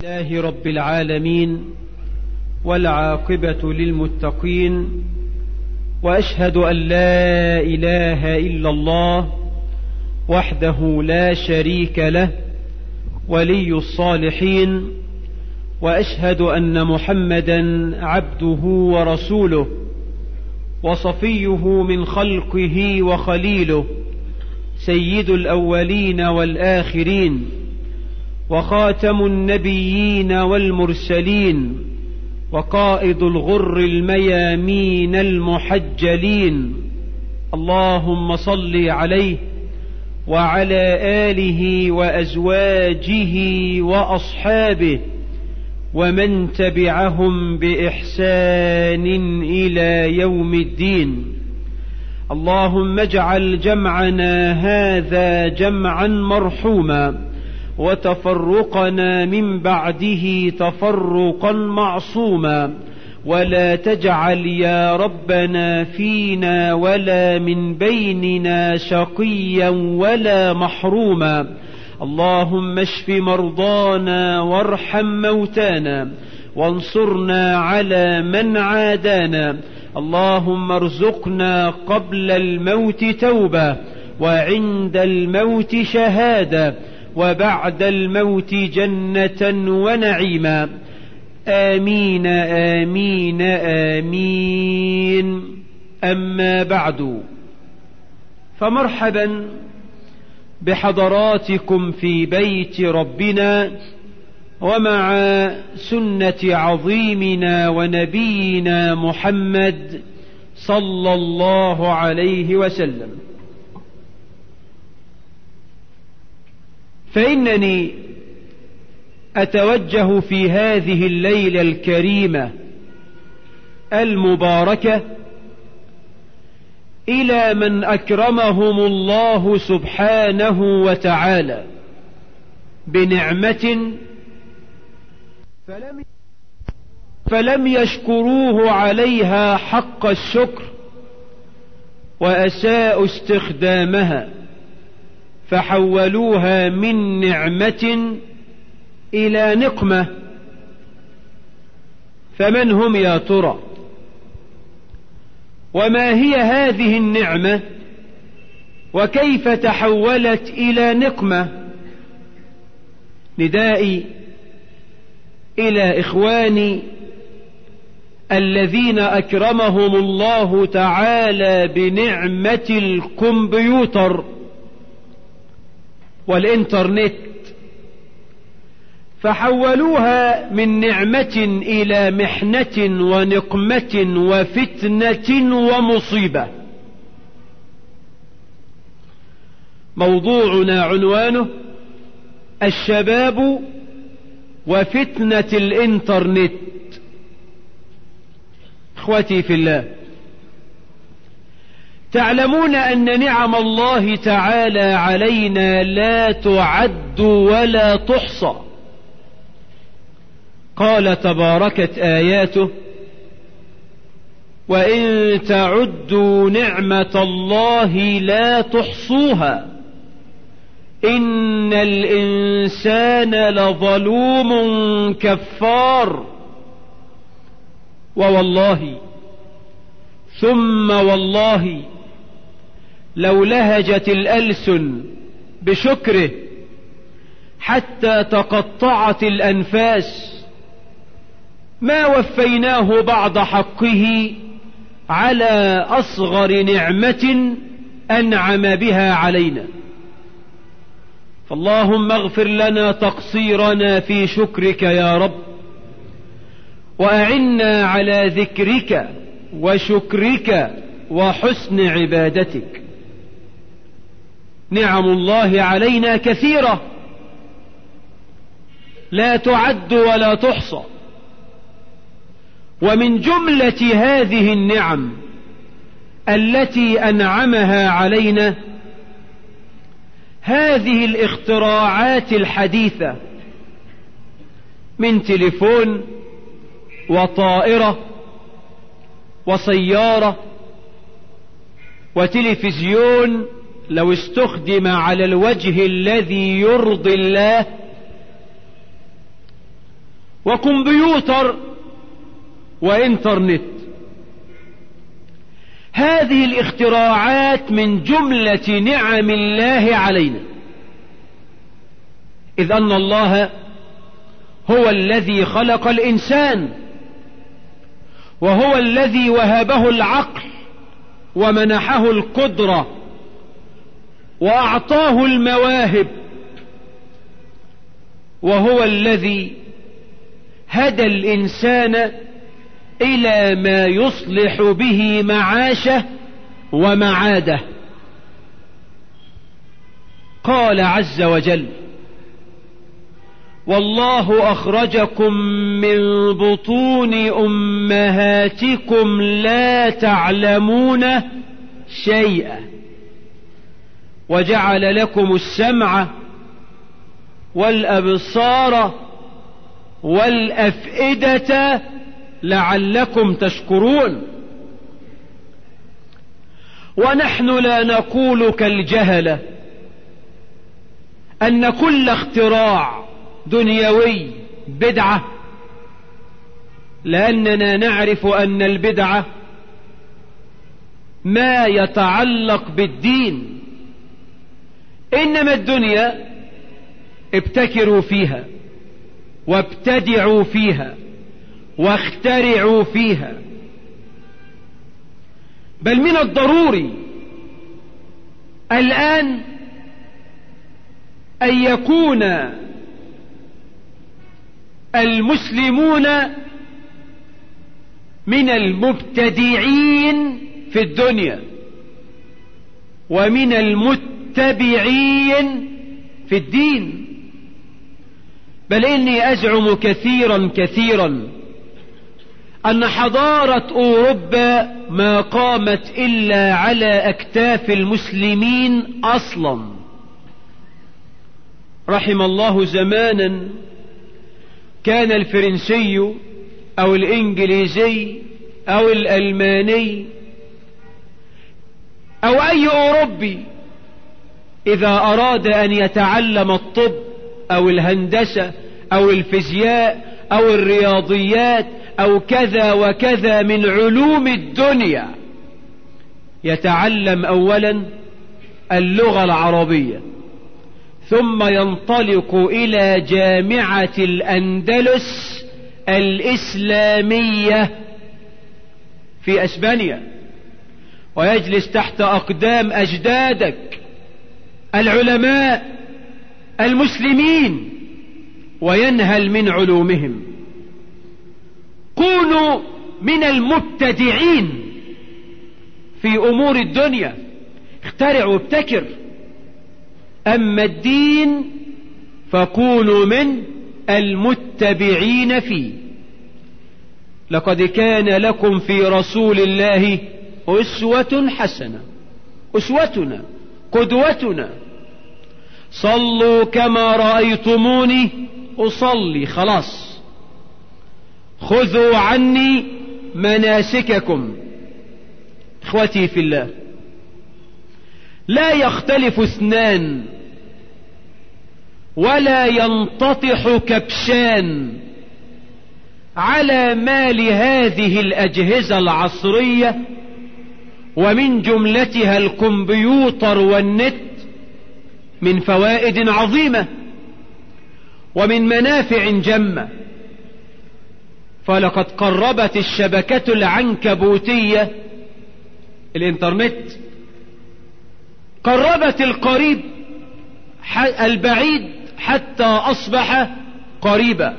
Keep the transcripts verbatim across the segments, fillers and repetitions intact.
لله رب العالمين والعاقبة للمتقين، وأشهد أن لا إله إلا الله وحده لا شريك له ولي الصالحين، وأشهد أن محمدا عبده ورسوله وصفيه من خلقه وخليله، سيد الأولين والآخرين وخاتم النبيين والمرسلين وقائد الغر الميامين المحجلين. اللهم صل عليه وعلى آله وأزواجه وأصحابه ومن تبعهم بإحسان إلى يوم الدين. اللهم اجعل جمعنا هذا جمعا مرحوما، وتفرقنا من بعده تفرقا معصوما، ولا تجعل يا ربنا فينا ولا من بيننا شقيا ولا محروما. اللهم اشف مرضانا وارحم موتانا وانصرنا على من عادانا. اللهم ارزقنا قبل الموت توبة، وعند الموت شهادة، وبعد الموت جنة ونعيما. آمين آمين آمين. أما بعد، فمرحبا بحضراتكم في بيت ربنا ومع سنة عظيمنا ونبينا محمد صلى الله عليه وسلم. فإنني أتوجه في هذه الليلة الكريمة المباركة إلى من أكرمهم الله سبحانه وتعالى بنعمة فلم فلم يشكروه عليها حق الشكر، وأساءوا استخدامها فحولوها من نعمة إلى نقمة. فمن هم يا ترى؟ وما هي هذه النعمة؟ وكيف تحولت إلى نقمة؟ ندائي إلى إخواني الذين أكرمهم الله تعالى بنعمة الكمبيوتر والإنترنت، فحولوها من نعمة إلى محنة ونقمة وفتنة ومصيبة. موضوعنا عنوانه الشباب وفتنة الإنترنت. إخوتي في الله، تعلمون أن نعم الله تعالى علينا لا تعد ولا تحصى. قال تباركت آياته: وإن تعدوا نعمة الله لا تحصوها إن الإنسان لظلوم كفار. ووالله ثم والله لو لهجت الألسن بشكره حتى تقطعت الأنفاس ما وفيناه بعض حقه على أصغر نعمة أنعم بها علينا. فاللهم اغفر لنا تقصيرنا في شكرك يا رب، وأعنا على ذكرك وشكرك وحسن عبادتك. نعم الله علينا كثيرة لا تعد ولا تحصى، ومن جملة هذه النعم التي أنعمها علينا هذه الاختراعات الحديثة من تليفون وطائرة وسيارة وتلفزيون لو استخدم على الوجه الذي يرضي الله وكمبيوتر وإنترنت. هذه الاختراعات من جملة نعم الله علينا، إذ أن الله هو الذي خلق الإنسان، وهو الذي وهبه العقل ومنحه القدرة وأعطاه المواهب، وهو الذي هدى الإنسان إلى ما يصلح به معاشه ومعاده. قال عز وجل: والله أخرجكم من بطون أمهاتكم لا تعلمون شيئا وجعل لكم السمع والأبصار والأفئدة لعلكم تشكرون. ونحن لا نقول كالجهلة أن كل اختراع دنيوي بدعة، لأننا نعرف أن البدعة ما يتعلق بالدين، إنما الدنيا ابتكروا فيها وابتدعوا فيها واخترعوا فيها. بل من الضروري الآن أن يكون المسلمون من المبتدعين في الدنيا ومن المتبعين في الدين. بل إني أزعم كثيرا كثيرا أن حضارة أوروبا ما قامت إلا على أكتاف المسلمين أصلا. رحم الله زمانا كان الفرنسي أو الإنجليزي أو الألماني أو أي أوروبي إذا أراد أن يتعلم الطب أو الهندسة أو الفيزياء أو الرياضيات أو كذا وكذا من علوم الدنيا يتعلم أولا اللغة العربية، ثم ينطلق إلى جامعة الأندلس الإسلامية في أسبانيا، ويجلس تحت أقدام أجدادك العلماء المسلمين وينهل من علومهم. كونوا من المبتدعين في أمور الدنيا، اخترع وابتكر. أما الدين فكونوا من المتبعين فيه. لقد كان لكم في رسول الله أسوة حسنة، أسوتنا قدوتنا. صلوا كما رأيتموني أصلي، خلاص. خذوا عني مناسككم. إخوتي في الله، لا يختلف اثنان ولا ينتطح كبشان على ما لهذه الأجهزة العصرية ومن جملتها الكمبيوتر والنت من فوائد عظيمة ومن منافع جمة. فلقد قربت الشبكة العنكبوتية الانترنت، قربت القريب البعيد حتى أصبح قريبا،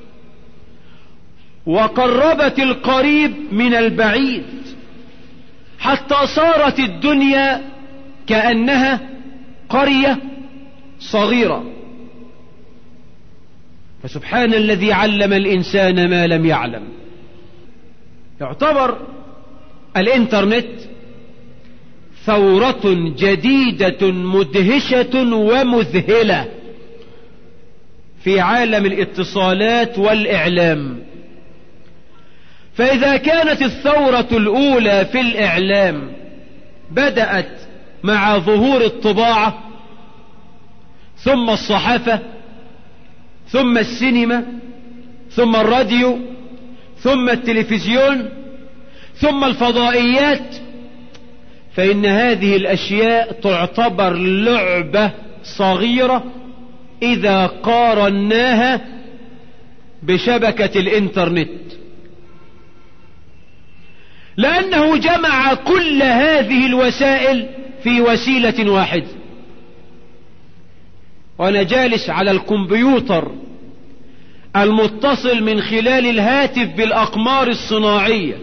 وقربت القريب من البعيد حتى صارت الدنيا كأنها قرية صغيرة. فسبحان الذي علم الإنسان ما لم يعلم. يعتبر الإنترنت ثورة جديدة مدهشة ومذهلة في عالم الاتصالات والإعلام. فإذا كانت الثورة الأولى في الإعلام بدأت مع ظهور الطباعة، ثم الصحافة، ثم السينما، ثم الراديو، ثم التلفزيون، ثم الفضائيات، فإن هذه الأشياء تعتبر لعبة صغيرة إذا قارناها بشبكة الإنترنت، لأنه جمع كل هذه الوسائل في وسيلة واحدة. وأنا جالس على الكمبيوتر المتصل من خلال الهاتف بالأقمار الصناعية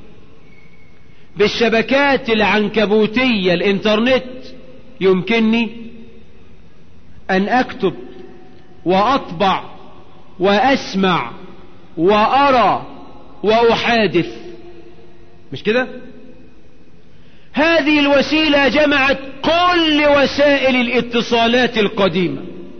بالشبكات العنكبوتية الإنترنت، يمكنني أن أكتب وأطبع وأسمع وأرى وأحادث، مش كده؟ هذه الوسيلة جمعت كل وسائل الاتصالات القديمة.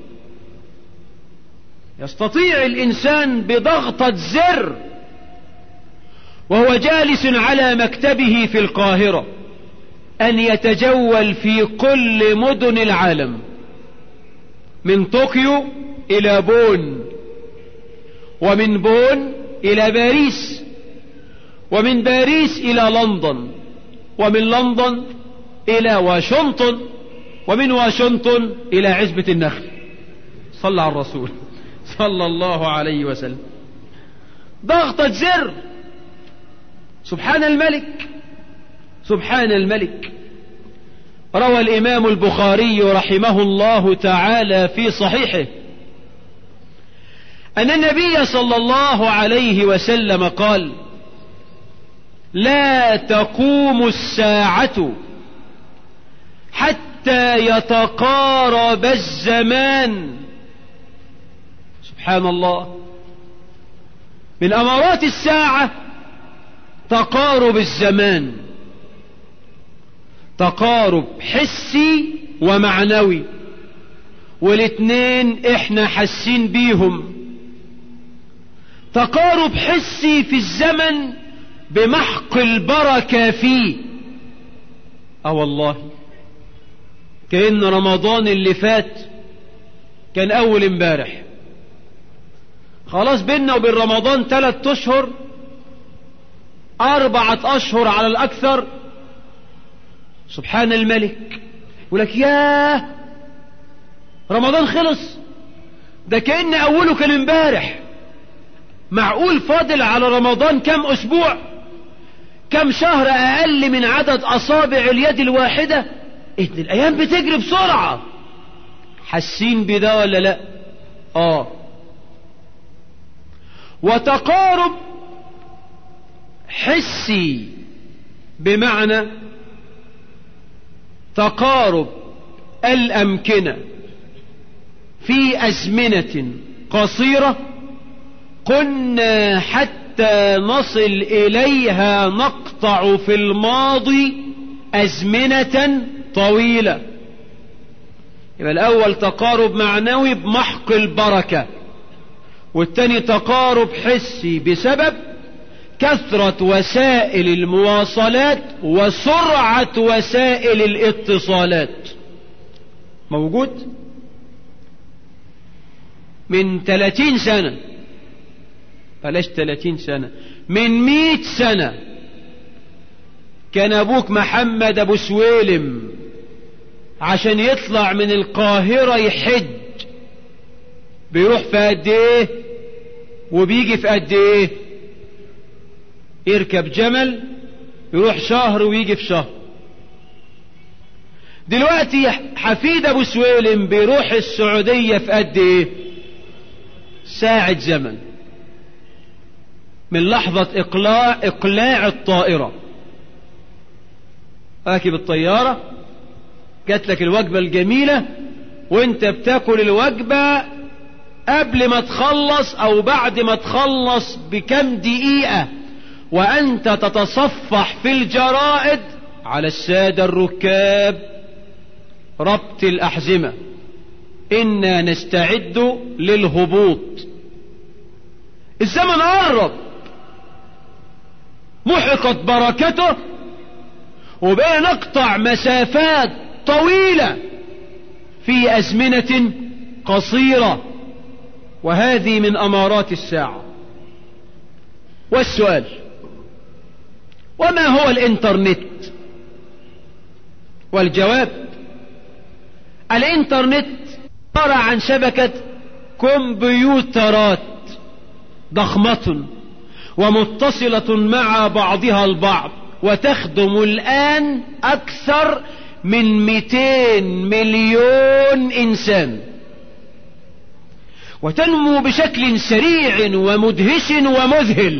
يستطيع الإنسان بضغطة زر وهو جالس على مكتبه في القاهرة أن يتجول في كل مدن العالم، من طوكيو إلى بون، ومن بون إلى باريس، ومن باريس إلى لندن، ومن لندن إلى واشنطن، ومن واشنطن إلى عزبة النخل. صلى على الرسول صلى الله عليه وسلم. ضغطة زر. سبحان الملك، سبحان الملك. روى الإمام البخاري رحمه الله تعالى في صحيحه أن النبي صلى الله عليه وسلم قال: لا تقوم الساعة حتى يتقارب الزمان. سبحان الله. من أمارات الساعة تقارب الزمان، تقارب حسي ومعنوي، والاثنين احنا حاسين بيهم. تقارب حسي في الزمن بمحق البركة فيه. اه والله، كأن رمضان اللي فات كان اول امبارح. خلاص بيننا وبين رمضان ثلاث اشهر، اربعة اشهر على الاكثر. سبحان الملك. يقولك ياه رمضان خلص، ده كأن اوله كان امبارح. معقول فاضل على رمضان كم اسبوع، كم شهر، اقل من عدد اصابع اليد الواحدة. إيه الايام بتجري بسرعة. حاسين بده ولا لا؟ اه. وتقارب حسي بمعنى تقارب الأمكنة في أزمنة قصيرة كنا حتى نصل إليها نقطع في الماضي أزمنة طويلة. يبقى الأول تقارب معنوي بمحق البركة، والتاني تقارب حسي بسبب كثرة وسائل المواصلات وسرعة وسائل الاتصالات. موجود من ثلاثين سنة، بلاش ثلاثين سنة، من مئة سنة كان أبوك محمد أبو سويلم عشان يطلع من القاهرة يحج بيروح في قد ايه وبيجي في قد ايه؟ يركب جمل يروح شهر ويجي في شهر. دلوقتي حفيد ابو سويلم بيروح السعودية في قد ايه؟ ساعة زمن من لحظة اقلاع اقلاع الطائرة. راكب الطيارة، جات لك الوجبة الجميلة وانت بتاكل الوجبة قبل ما تخلص او بعد ما تخلص بكم دقيقة، وانت تتصفح في الجرائد على السادة الركاب: ربط الأحزمة، إنا نستعد للهبوط. الزمن قرب، محقت بركته، وبقى نقطع مسافات طويلة في أزمنة قصيرة. وهذه من أمارات الساعة. والسؤال: وما هو الانترنت؟ والجواب: الانترنت عبارة عن شبكة كمبيوترات ضخمة ومتصلة مع بعضها البعض، وتخدم الآن أكثر من مئتين مليون إنسان، وتنمو بشكل سريع ومدهش ومذهل.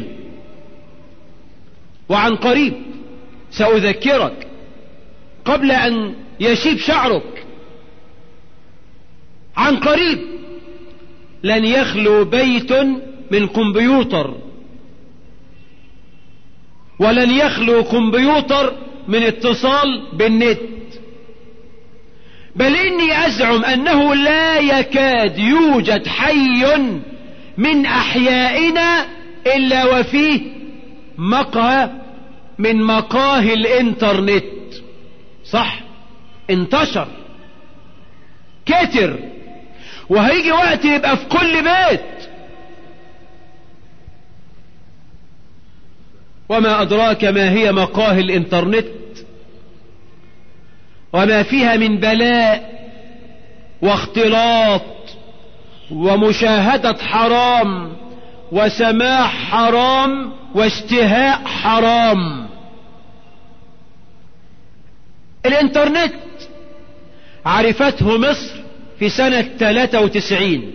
وعن قريب سأذكرك قبل أن يشيب شعرك، عن قريب لن يخلو بيت من كمبيوتر، ولن يخلو كمبيوتر من اتصال بالنت، بل إني أزعم أنه لا يكاد يوجد حي من أحيائنا إلا وفيه مقهى من مقاهي الإنترنت. صح، انتشر كتر، وهيجي وقت يبقى في كل بيت. وما أدراك ما هي مقاهي الإنترنت وما فيها من بلاء واختلاط ومشاهدة حرام وسماع حرام واشتهاء حرام. الإنترنت عرفته مصر في سنة ثلاثة وتسعين،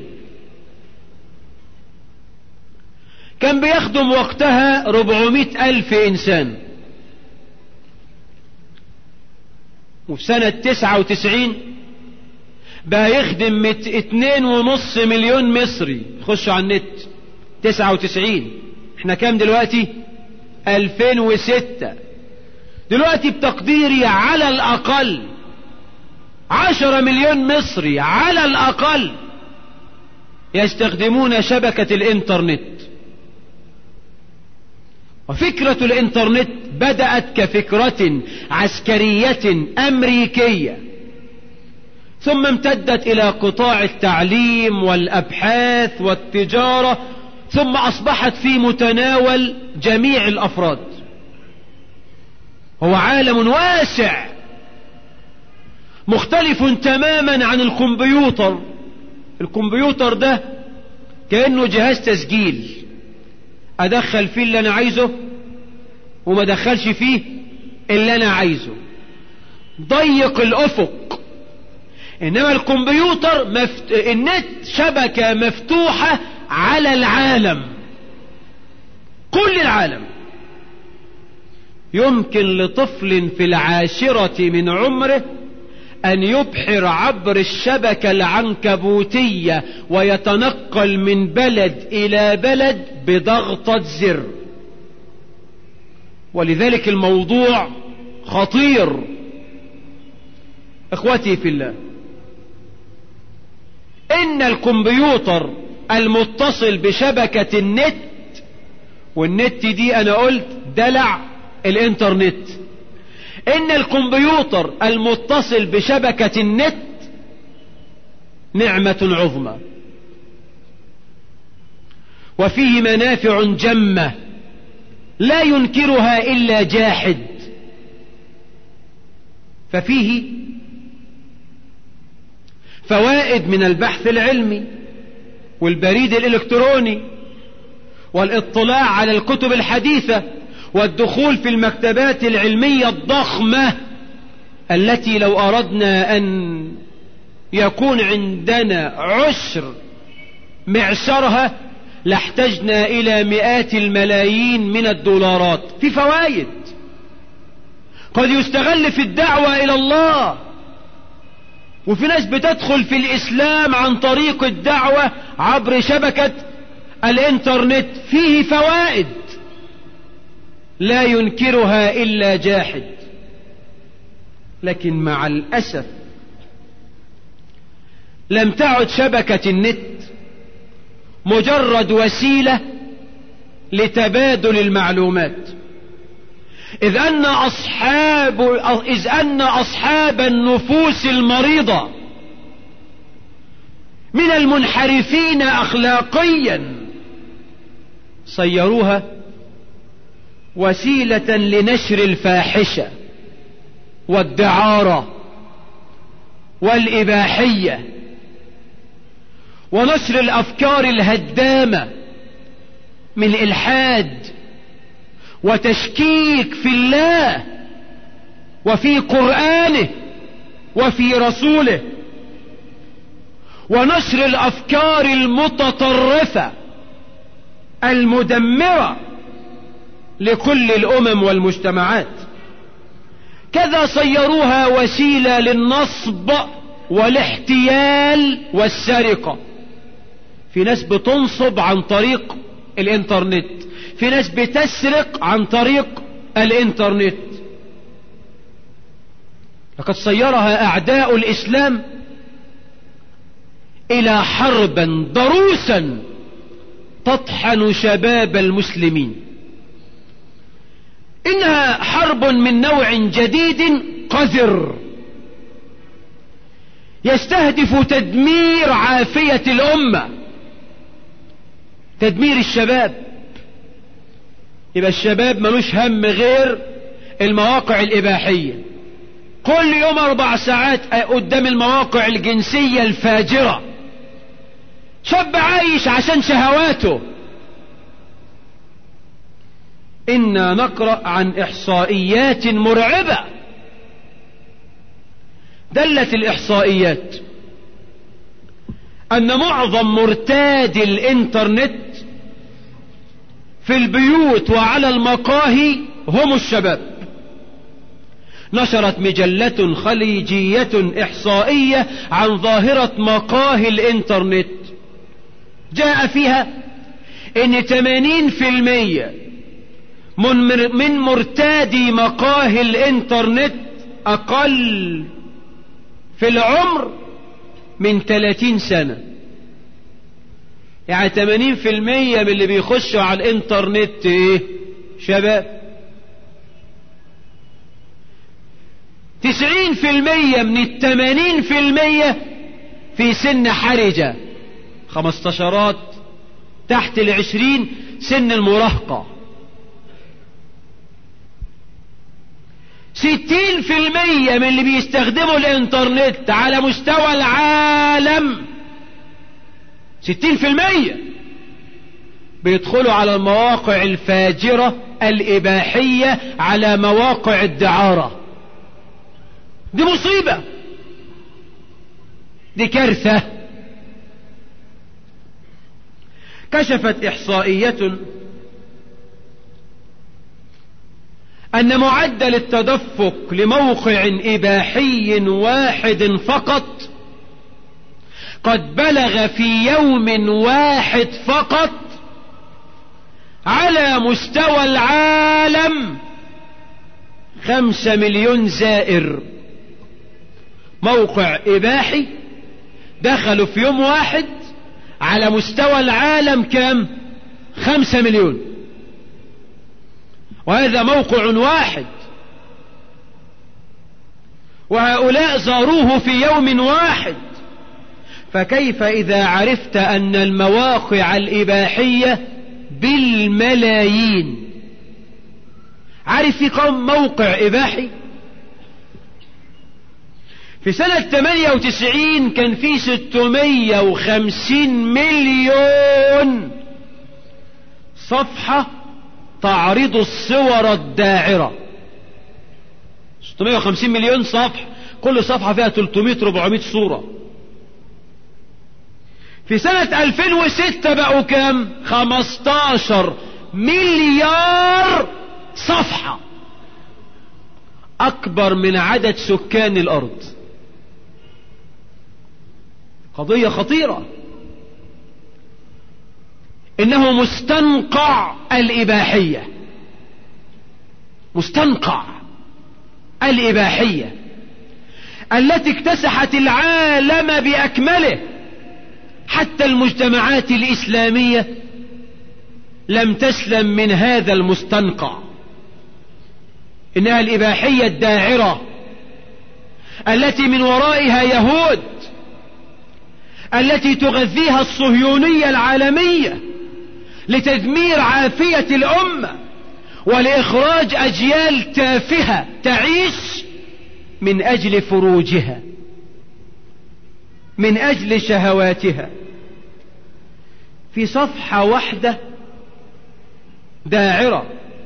كان بيخدم وقتها ربعمائة ألف إنسان، وفي سنة تسعة وتسعين بقى يخدم اتنين ونص مليون مصري. خشوا على النت. تسعة وتسعين، احنا كام دلوقتي؟ ألفين وستة. دلوقتي بتقديري على الأقل عشرة مليون مصري على الأقل يستخدمون شبكة الإنترنت. وفكرة الإنترنت بدأت كفكرة عسكرية أمريكية، ثم امتدت إلى قطاع التعليم والأبحاث والتجارة، ثم أصبحت في متناول جميع الأفراد. هو عالم واسع مختلف تماما عن الكمبيوتر. الكمبيوتر ده كأنه جهاز تسجيل، أدخل فيه اللي أنا عايزه وما دخلش فيه اللي أنا عايزه، ضيق الأفق. إنما الكمبيوتر مفت... النت شبكة مفتوحة على العالم، كل العالم. يمكن لطفل في العاشرة من عمره أن يبحر عبر الشبكة العنكبوتية ويتنقل من بلد إلى بلد بضغطة زر. ولذلك الموضوع خطير. اخوتي في الله، إن الكمبيوتر المتصل بشبكة النت، والنت دي أنا قلت دلع الإنترنت، إن الكمبيوتر المتصل بشبكة النت نعمة عظمى، وفيه منافع جمة لا ينكرها إلا جاحد. ففيه فوائد من البحث العلمي والبريد الإلكتروني والاطلاع على الكتب الحديثة والدخول في المكتبات العلمية الضخمة التي لو أردنا أن يكون عندنا عشر معشرها لاحتجنا إلى مئات الملايين من الدولارات. في فوائد، قد يستغل في الدعوة إلى الله، وفي ناس بتدخل في الإسلام عن طريق الدعوة عبر شبكة الإنترنت. فيه فوائد لا ينكرها إلا جاحد. لكن مع الأسف لم تعد شبكة النت مجرد وسيلة لتبادل المعلومات، إذ أن أصحاب إذ أن أصحاب النفوس المريضة من المنحرفين أخلاقيا صيروها وسيلة لنشر الفاحشة والدعارة والإباحية ونشر الأفكار الهدامة من إلحاد وتشكيك في الله وفي قرآنه وفي رسوله، ونشر الأفكار المتطرفة المدمرة لكل الأمم والمجتمعات. كذا صيروها وسيلة للنصب والاحتيال والسرقة. في ناس بتنصب عن طريق الانترنت، في ناس بتسرق عن طريق الانترنت. لقد صيرها أعداء الإسلام إلى حربا ضروسا تطحن شباب المسلمين. إنها حرب من نوع جديد قذر يستهدف تدمير عافية الأمة، تدمير الشباب. يبقى الشباب ملوش هم غير المواقع الإباحية، كل يوم أربع ساعات قدام المواقع الجنسية الفاجرة. شاب عايش عشان شهواته. إنا نقرأ عن إحصائيات مرعبة. دلت الإحصائيات أن معظم مرتادي الإنترنت في البيوت وعلى المقاهي هم الشباب. نشرت مجلة خليجية إحصائية عن ظاهرة مقاهي الإنترنت، جاء فيها إن ثمانين في المية من مرتادي مقاهي الإنترنت أقل في العمر من ثلاثين سنة. يعني ثمانين في المية من اللي بيخشوا على الإنترنت إيه؟ شباب. تسعين في المية من الثمانين في المية في سن حرجة، خمستاشرات تحت العشرين، سن المراهقة. ستين في المية من اللي بيستخدموا الانترنت على مستوى العالم، ستين في المية بيدخلوا على المواقع الفاجرة الإباحية، على مواقع الدعارة. دي مصيبة، دي كارثة. كشفت إحصائية أن معدل التدفق لموقع إباحي واحد فقط قد بلغ في يوم واحد فقط على مستوى العالم خمسة مليون زائر. موقع إباحي دخلوا في يوم واحد على مستوى العالم كم؟ خمسة مليون. وهذا موقع واحد، وهؤلاء زاروه في يوم واحد. فكيف إذا عرفت أن المواقع الإباحية بالملايين؟ عارف في كم موقع إباحي؟ في سنة ثمانية وتسعين كان في ستمائة وخمسين مليون صفحة تعرض الصور الداعرة. ستمائة وخمسين مليون صفحة، كل صفحة فيها ثلاثمائة أربعمائة صورة. في سنة ألفين وستة بقوا كام؟ خمستاشر مليار صفحة، أكبر من عدد سكان الأرض. قضية خطيرة. إنه مستنقع الإباحية، مستنقع الإباحية التي اكتسحت العالم بأكمله. حتى المجتمعات الإسلامية لم تسلم من هذا المستنقع. إنها الإباحية الداعرة التي من ورائها يهود، التي تغذيها الصهيونية العالمية لتدمير عافية الأمة ولإخراج أجيال تافهة تعيش من أجل فروجها، من أجل شهواتها. في صفحة واحدة داعرة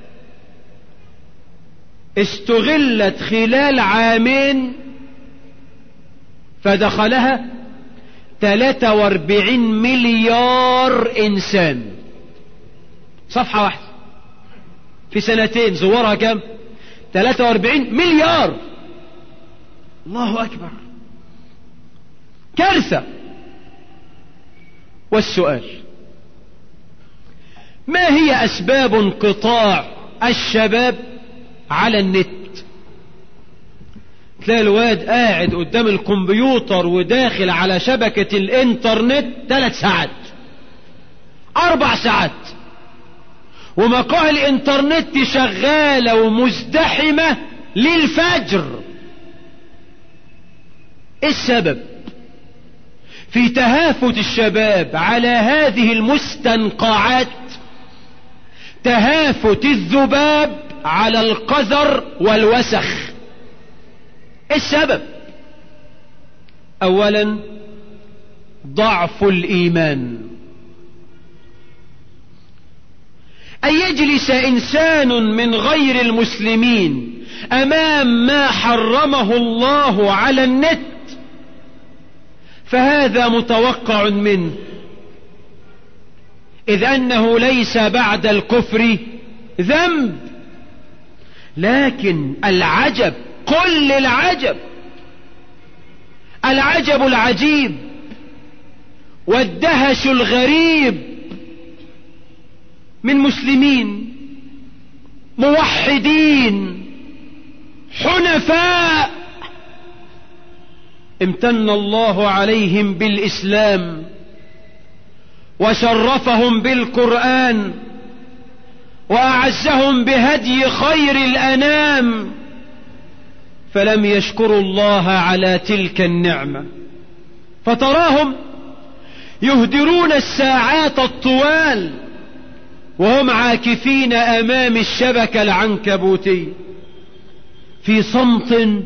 استغلت خلال عامين فدخلها ثلاثة واربعين مليار إنسان. صفحة واحدة في سنتين زورها كم؟ ثلاثة واربعين مليار. الله أكبر، كارثة. والسؤال: ما هي أسباب انقطاع الشباب على النت؟ تلاقي الواد قاعد قدام الكمبيوتر وداخل على شبكة الانترنت ثلاث ساعات أربع ساعات، ومقاهي الانترنت شغالة ومزدحمة للفجر. السبب في تهافت الشباب على هذه المستنقعات تهافت الذباب على القذر والوسخ. السبب: أولا ضعف الإيمان. أن يجلس إنسان من غير المسلمين أمام ما حرمه الله على النت فهذا متوقع منه، إذ أنه ليس بعد الكفر ذنب. لكن العجب، كل العجب، العجب العجيب والدهش الغريب من مسلمين موحدين حنفاء امتن الله عليهم بالإسلام وشرفهم بالقرآن وأعزهم بهدي خير الأنام، فلم يشكروا الله على تلك النعمة، فتراهم يهدرون الساعات الطوال وهم عاكفين أمام الشبكة العنكبوتية في صمت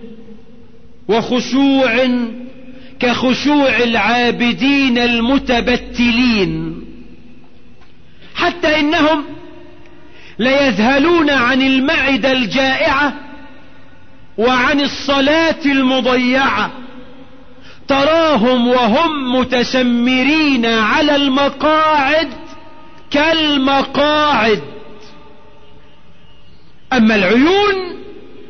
وخشوع كخشوع العابدين المتبتلين، حتى إنهم ليذهلون عن المعدة الجائعة وعن الصلاة المضيعة. تراهم وهم متسمرين على المقاعد كالمقاعد. أما العيون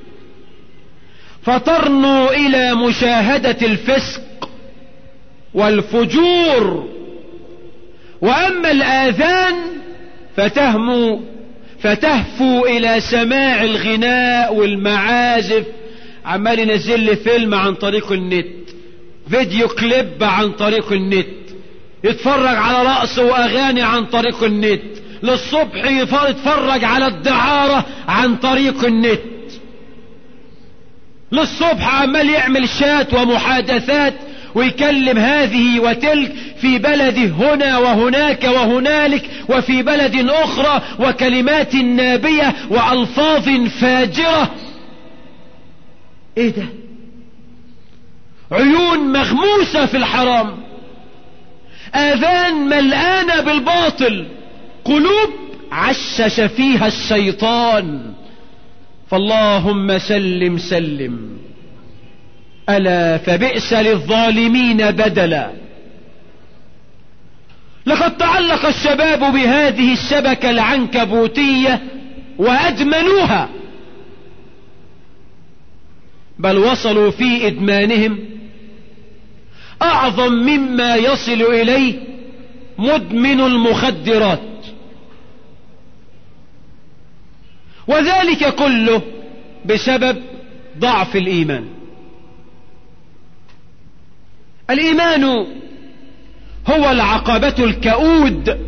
فترنو إلى مشاهدة الفسق والفجور، وأما الآذان فتهمو فتهفو إلى سماع الغناء والمعازف. عمال ينزل لي فيلم عن طريق النت، فيديو كليب عن طريق النت، يتفرج على رقص وأغاني عن طريق النت، للصبح يتفرج على الدعارة عن طريق النت، للصبح عمال يعمل شات ومحادثات ويكلم هذه وتلك في بلد هنا وهناك وهنالك وفي بلد أخرى، وكلمات نابية وألفاظ فاجرة. ايه ده؟ عيون مغموسة في الحرام، آذان ملآنة بالباطل، قلوب عشش فيها الشيطان. فاللهم سلم سلم. ألا فبئس للظالمين بدلا. لقد تعلق الشباب بهذه الشبكة العنكبوتية وأدمنوها، بل وصلوا في إدمانهم أعظم مما يصل إليه مدمن المخدرات، وذلك كله بسبب ضعف الإيمان. الإيمان هو العقبة الكؤود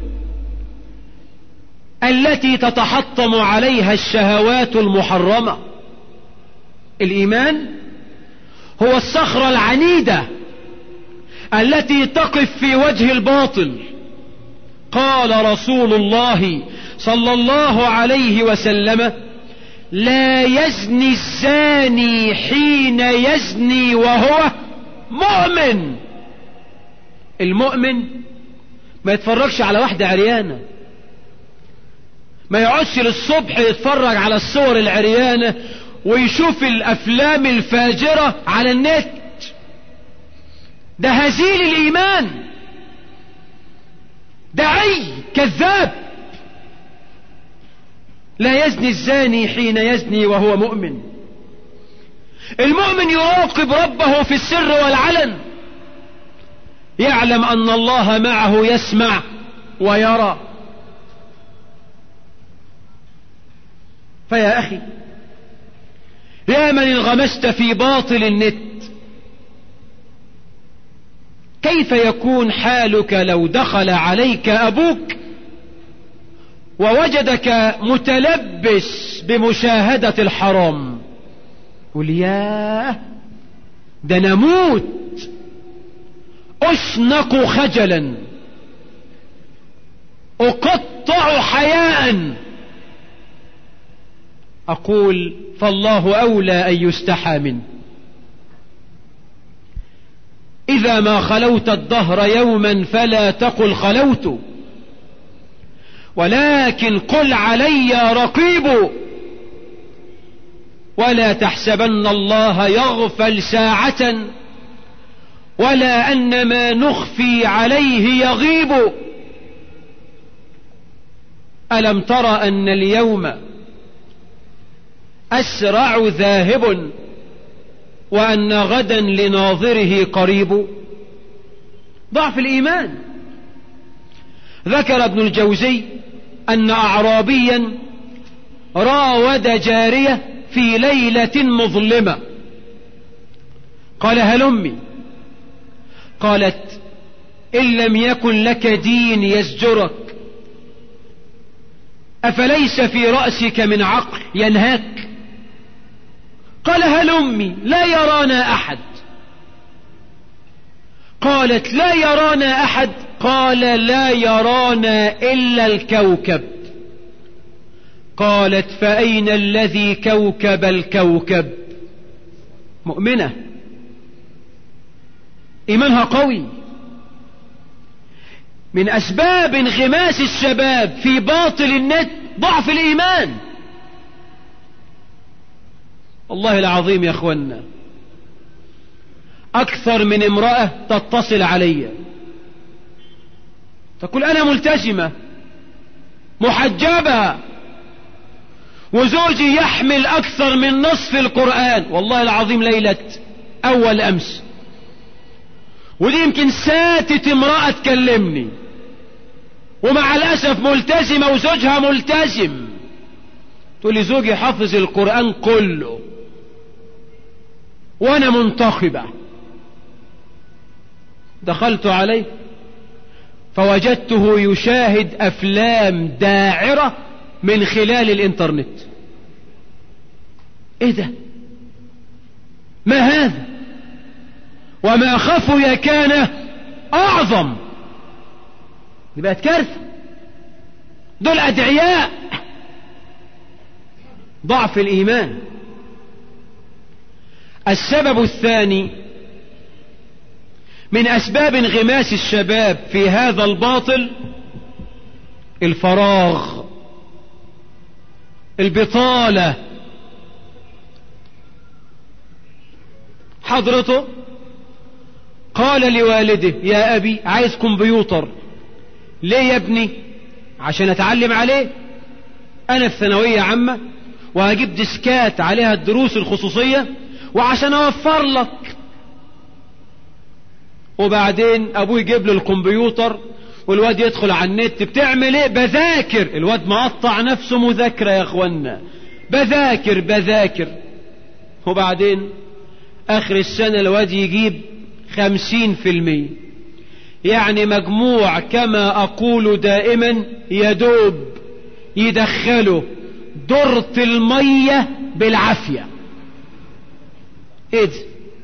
التي تتحطم عليها الشهوات المحرمة. الإيمان هو الصخرة العنيدة التي تقف في وجه الباطل. قال رسول الله صلى الله عليه وسلم: لا يزني الزاني حين يزني وهو مؤمن. المؤمن ما يتفرجش على واحدة عريانة، ما يقعدش للصبح يتفرج على الصور العريانة ويشوف الأفلام الفاجرة على النت. ده هزيل الإيمان، دعي كذاب. لا يزني الزاني حين يزني وهو مؤمن. المؤمن يراقب ربه في السر والعلن، يعلم أن الله معه يسمع ويرى. فيا أخي، يا من انغمست في باطل النت، كيف يكون حالك لو دخل عليك أبوك ووجدك متلبس بمشاهدة الحرام؟ قل ياه، ده نموت، أشنق خجلا، أقطع حياء. أقول فالله أولى أن يستحى منه. إذا ما خلوت الدهر يوما فلا تقل خلوت، ولكن قل علي رقيب. ولا تحسبن الله يغفل ساعة، ولا أن ما نخفي عليه يغيب. ألم تر أن اليوم أسرع ذاهب، وأن غدا لناظره قريب؟ ضعف الإيمان. ذكر ابن الجوزي أن أعرابيا راود جارية في ليلة مظلمة، قال هلمي. قالت إن لم يكن لك دين يزجرك أفليس في رأسك من عقل ينهاك؟ قال هلمي، لا يرانا أحد. قالت لا يرانا أحد؟ قال لا يرانا إلا الكوكب. قالت فأين الذي كوكب الكوكب؟ مؤمنة، إيمانها قوي. من أسباب انغماس الشباب في باطل النت ضعف الإيمان. والله العظيم يا أخوانا، أكثر من امرأة تتصل علي تقول أنا ملتزمة محجبة وزوجي يحمل أكثر من نصف القرآن. والله العظيم ليلة أول أمس، ودي يمكن ساتت امرأة تكلمني، ومع الأسف ملتزمة وزوجها ملتزم. تقول لي زوجي حفظ القرآن كله وأنا منتخبة. دخلت عليه فوجدته يشاهد أفلام داعرة من خلال الإنترنت. إيه ده؟ ما هذا؟ وما خفي كان أعظم. دي بقت كارثة، دول أدعياء. ضعف الإيمان. السبب الثاني من أسباب انغماس الشباب في هذا الباطل الفراغ، البطالة. حضرته قال لوالده يا أبي عايز كمبيوتر. ليه يا ابني؟ عشان أتعلم عليه، أنا في ثانوية عامة وهجيب ديسكات عليها الدروس الخصوصية وعشان أوفر لك. وبعدين أبوه يجيب له الكمبيوتر والواد يدخل على النت. بتعمل ايه؟ بذاكر. الواد مقطع نفسه مذاكرة يا اخوانا، بذاكر بذاكر. وبعدين اخر السنة الواد يجيب خمسين في المية، يعني مجموع كما اقول دائما يدوب يدخله دورة المية بالعافية. ايه ده؟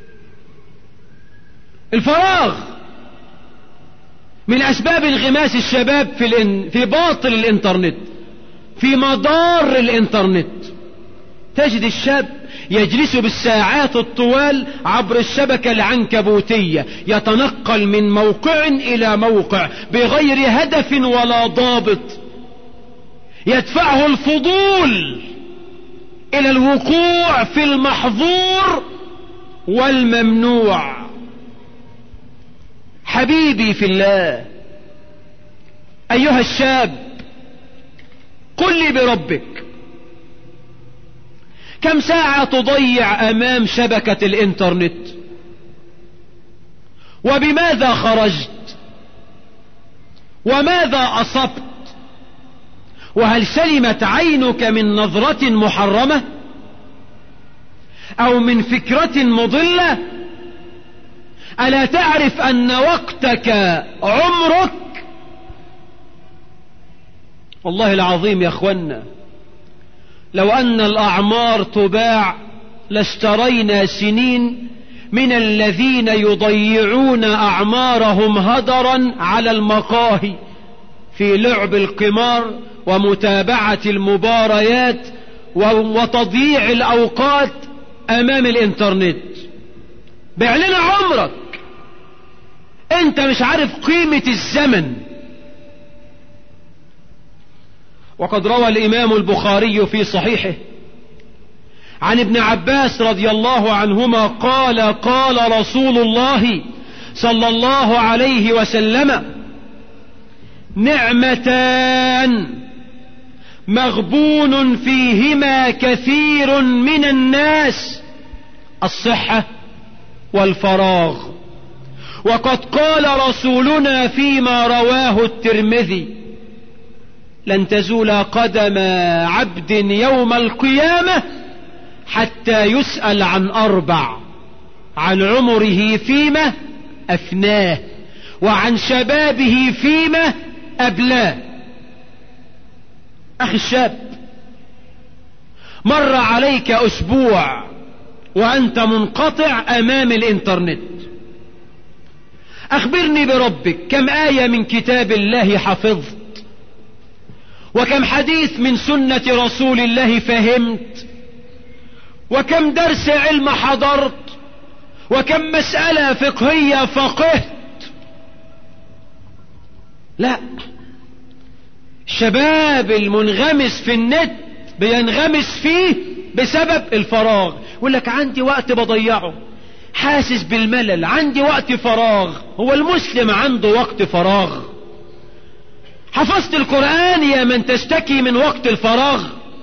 الفراغ من أسباب انغماس الشباب في, الان... في باطل الإنترنت. في مدار الانترنت. تجد الشاب يجلس بالساعات الطوال عبر الشبكة العنكبوتية، يتنقل من موقع إلى موقع بغير هدف ولا ضابط، يدفعه الفضول إلى الوقوع في المحظور والممنوع. حبيبي في الله، أيها الشاب، قل لي بربك، كم ساعة تضيع أمام شبكة الإنترنت؟ وبماذا خرجت؟ وماذا أصبت؟ وهل سلمت عينك من نظرة محرمة أو من فكرة مضلة؟ ألا تعرف أن وقتك عمرك؟ والله العظيم يا أخوانا، لو أن الأعمار تباع لاشترينا سنين من الذين يضيعون أعمارهم هدرا على المقاهي في لعب القمار ومتابعة المباريات وتضييع الأوقات أمام الإنترنت. بيع لنا عمرك، أنت مش عارف قيمة الزمن. وقد روى الإمام البخاري في صحيحه عن ابن عباس رضي الله عنهما قال: قال رسول الله صلى الله عليه وسلم: نعمتان مغبون فيهما كثير من الناس، الصحة والفراغ. وقد قال رسولنا فيما رواه الترمذي: لن تزول قدم عبد يوم القيامة حتى يسأل عن أربع: عن عمره فيما أفناه، وعن شبابه فيما أبلاه. أخي الشاب، مر عليك أسبوع وأنت منقطع أمام الإنترنت. أخبرني بربك، كم آية من كتاب الله حفظت؟ وكم حديث من سنة رسول الله فهمت؟ وكم درس علم حضرت؟ وكم مسألة فقهية فقهت؟ لا، الشباب المنغمس في النت بينغمس فيه بسبب الفراغ. يقول لك عندي وقت بضيعه، حاسس بالملل، عندي وقت فراغ. هو المسلم عنده وقت فراغ؟ حفظت القرآن يا من تشتكي من وقت الفراغ؟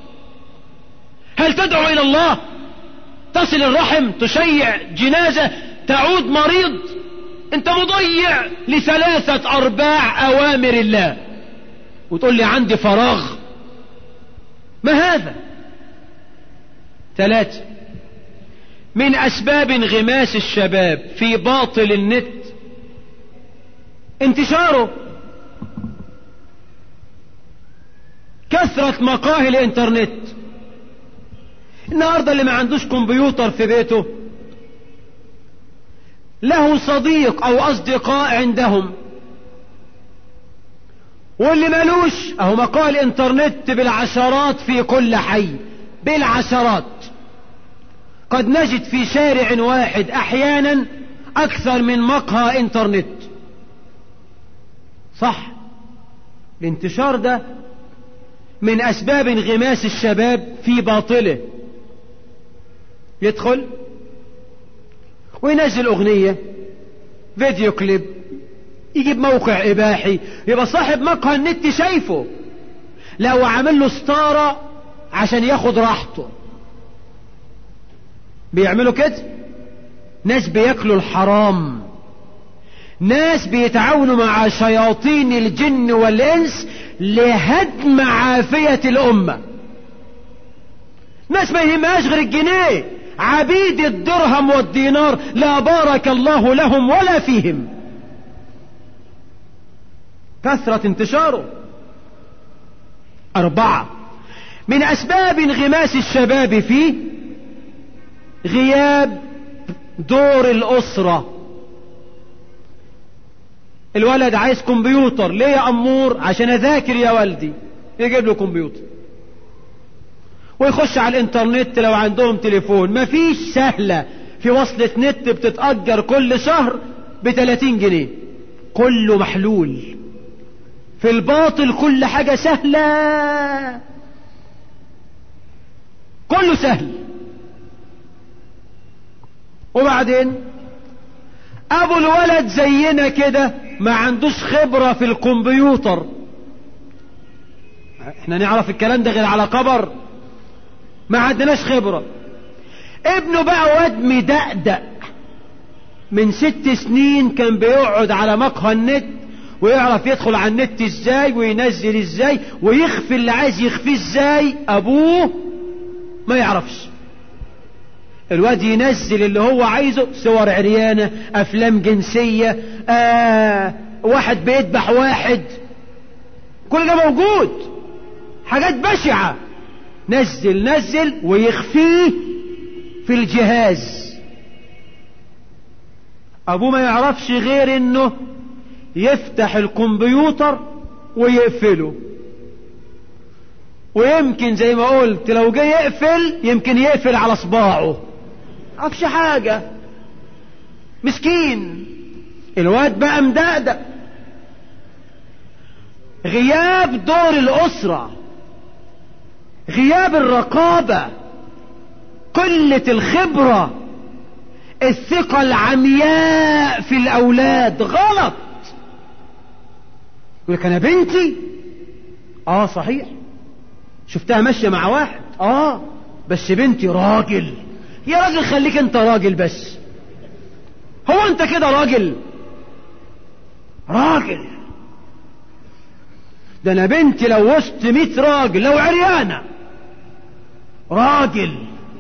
هل تدعو إلى الله؟ تصل الرحم؟ تشيع جنازة؟ تعود مريض؟ انت مضيع لثلاثة أرباع أوامر الله وتقول لي عندي فراغ؟ ما هذا؟ ثلاثة من أسباب انغماس الشباب في باطل النت انتشاره، كثرة مقاهي الانترنت. النهاردة اللي ما عندوش كمبيوتر في بيته له صديق او اصدقاء عندهم، واللي مالوش اهو مقاهي الانترنت بالعشرات في كل حي، بالعشرات. قد نجد في شارع واحد احيانا اكثر من مقهى انترنت. صح، الانتشار ده من اسباب انغماس الشباب في باطله. يدخل وينزل اغنية، فيديو كليب، يجيب موقع اباحي، يبقى صاحب مقهى النت شايفه، لو عامل له ستارة عشان ياخد راحته. بيعملوا كده ناس بياكلوا الحرام، ناس بيتعاونوا مع شياطين الجن والانس لهدم عافية الامة. ناس ما يهمهاش غير الجنيه، عبيد الدرهم والدينار، لا بارك الله لهم ولا فيهم. كثرة انتشاره. أربعة من أسباب انغماس الشباب فيه غياب دور الأسرة. الولد عايز كمبيوتر، ليه يا أمور؟ عشان أذاكر يا والدي. يجيب له كمبيوتر. ويخش على الانترنت لو عندهم تليفون. مفيش سهلة في وصلة نت بتتأجر كل شهر بتلاتين جنيه، كله محلول. في الباطل كل حاجة سهلة، كله سهل. وبعدين ابو الولد زينا كده ما عندوش خبرة في الكمبيوتر. احنا نعرف الكلام ده غير على كبر، ما عندناش خبرة. ابنه بقى واد مدقدق من ست سنين، كان بيقعد على مقهى النت ويعرف يدخل على النت ازاي وينزل ازاي ويخفي اللي عايز يخفيه ازاي. ابوه ما يعرفش. الواد ينزل اللي هو عايزه، صور عريانة، افلام جنسية، آه واحد بيذبح واحد، كل ده موجود، حاجات بشعة. نزل نزل ويخفيه في الجهاز. ابوه ما يعرفش غير انه يفتح الكمبيوتر ويقفله، ويمكن زي ما قلت لو جاي يقفل يمكن يقفل على صباعه، عفش حاجة. مسكين الواد بقى مدقدق. غياب دور الأسرة، غياب الرقابة، قلة الخبرة، الثقة العمياء في الأولاد غلط. يقول لك أنا بنتي، آه صحيح، شفتها ماشية مع واحد، آه بس بنتي راجل. يا راجل خليك أنت راجل بس، هو أنت كده راجل؟ راجل ده أنا بنتي لو وسط ميت راجل لو عريانة راجل.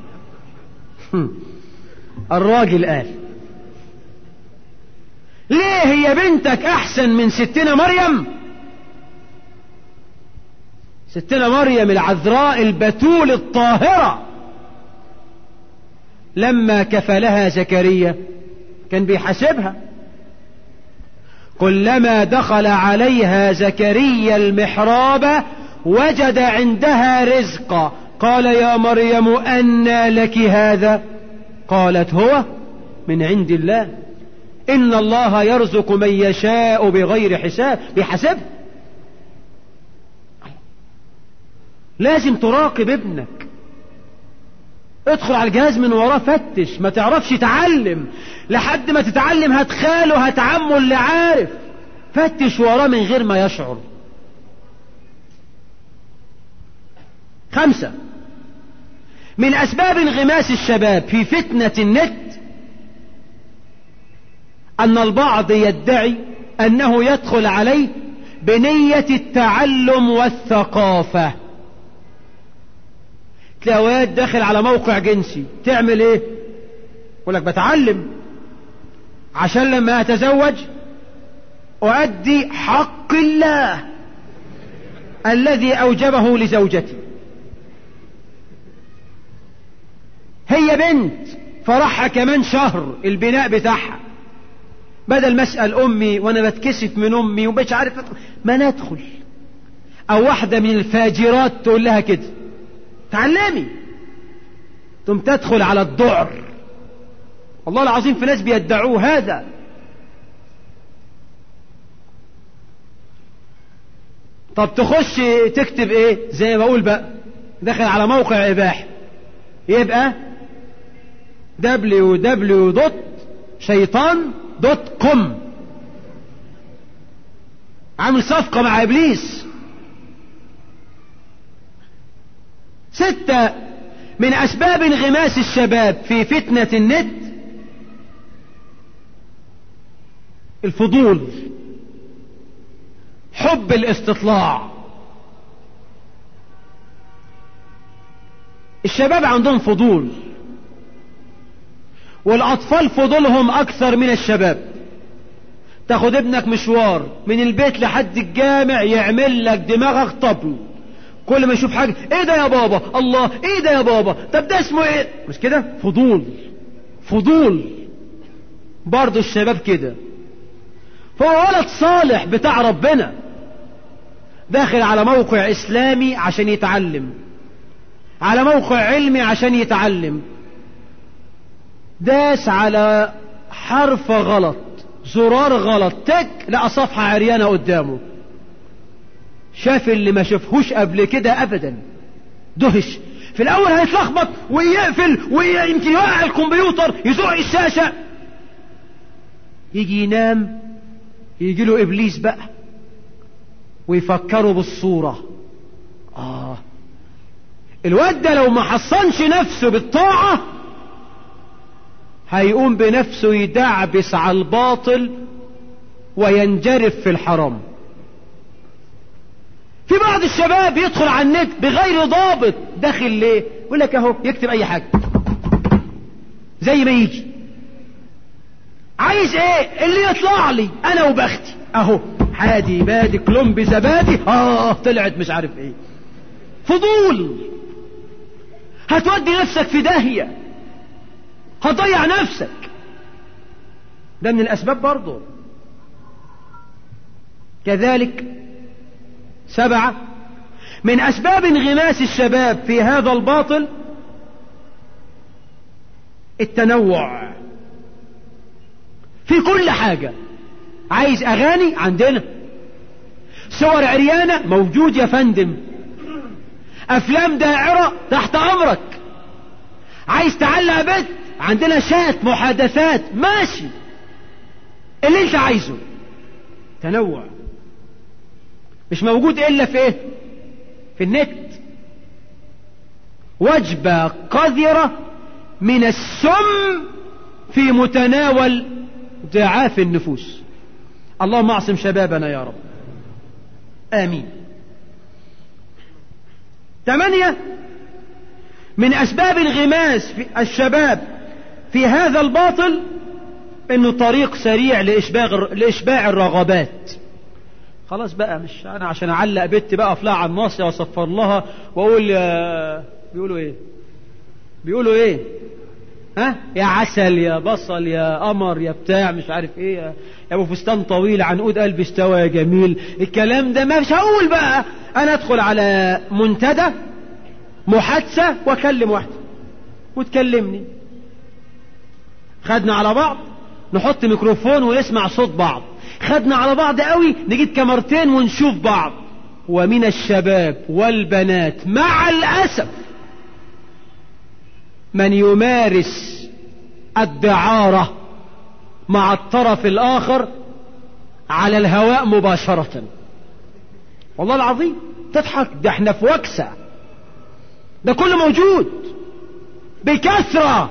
الراجل قال ليه هي بنتك احسن من ستنا مريم؟ ستنا مريم العذراء البتول الطاهرة لما كفلها زكريا كان بيحاسبها. كلما دخل عليها زكريا المحراب وجد عندها رزقا قال يا مريم أنى لك هذا؟ قالت هو من عند الله إن الله يرزق من يشاء بغير حساب. بيحاسب. لازم تراقب ابنك، ادخل على الجهاز من وراه، فتش. ما تعرفش تعلم، لحد ما تتعلم هتخاله هتعمه اللي عارف. فتش وراه من غير ما يشعر. خمسة، من أسباب انغماس الشباب في فتنة النت أن البعض يدعي أنه يدخل عليه بنية التعلم والثقافة. تلاقي واد داخل على موقع جنسي، تعمل ايه؟ يقول لك بتعلم عشان لما أتزوج أؤدي حق الله الذي أوجبه لزوجتي. هي بنت فرحها كمان شهر البناء بتاعها، بدل ما اسأل أمي وأنا بتكسف من أمي ومش عارف ما ندخل. أو واحدة من الفاجرات تقول لها كده تعلمي، ثم تدخل على الذعر. والله العظيم في ناس بيدعوه هذا. طب تخش تكتب ايه؟ زي ما اقول بقى داخل على موقع اباحي، يبقى دبليو دبليو دوت شيطان دوت كوم. عامل صفقة مع ابليس. ستة، من اسباب انغماس الشباب في فتنة النت الفضول، حب الاستطلاع. الشباب عندهم فضول، والاطفال فضولهم اكثر من الشباب. تاخد ابنك مشوار من البيت لحد الجامع يعمل لك دماغك طبل، كل ما يشوف حاجة ايه ده يا بابا، الله ايه ده يا بابا، طب ده اسمه ايه؟ مش كده؟ فضول فضول. برضو الشباب كده. فهو ولد صالح بتاع ربنا داخل على موقع اسلامي عشان يتعلم، على موقع علمي عشان يتعلم، داس على حرف غلط، زرار غلط، تك لقى صفحة عريانة قدامه، شاف اللي ما شافهوش قبل كده ابدا، دهش. في الاول هيتلخبط ويقفل ويمكن يوقع الكمبيوتر، يزق الشاشة، يجي ينام، يجي له ابليس بقى ويفكروا بالصورة. آه الواد ده لو ما حصنش نفسه بالطاعة هيقوم بنفسه يدعبس على الباطل وينجرف في الحرام. في بعض الشباب يدخل على النت بغير ضابط، داخل ليه؟ يقول لك اهو يكتب اي حاجة زي ما يجي، عايز ايه اللي يطلع لي انا وبختي، اهو حادي بادي كلومبي زبادي، اه طلعت مش عارف ايه. فضول، هتودي نفسك في داهية، هتضيع نفسك. ده من الاسباب برضو. كذلك سبعة من اسباب انغماس الشباب في هذا الباطل التنوع في كل حاجة. عايز اغاني؟ عندنا. صور عريانة؟ موجود يا فندم. افلام داعرة؟ تحت امرك. عايز تعلق بيت؟ عندنا شات محادثات، ماشي اللي انت عايزه. تنوع مش موجود الا في ايه؟ في النت. وجبة قذرة من السم في متناول ضعاف النفوس. اللهم اعصم شبابنا يا رب، آمين. ثمانية من أسباب انغماس في الشباب في هذا الباطل إنه طريق سريع لإشباع لإشباع الرغبات. خلاص بقى، مش أنا عشان أعلق بنت بقى أفلع على الناصية وأصفر لها وأقول يا بيقولوا إيه بيقولوا إيه ها يا عسل يا بصل يا قمر يا بتاع مش عارف إيه يا ابو فستان طويل عنقود قلبي استوى يا جميل. الكلام ده ما مش هقول بقى. انا ادخل على منتدى محادثة واكلم واحدة وتكلمني، خدنا على بعض نحط ميكروفون ونسمع صوت بعض، خدنا على بعض قوي نجيب كاميرتين ونشوف بعض. ومن الشباب والبنات مع الأسف من يمارس الدعارة مع الطرف الآخر على الهواء مباشرة. والله العظيم تضحك، ده احنا في وكسة، ده كله موجود بكثرة.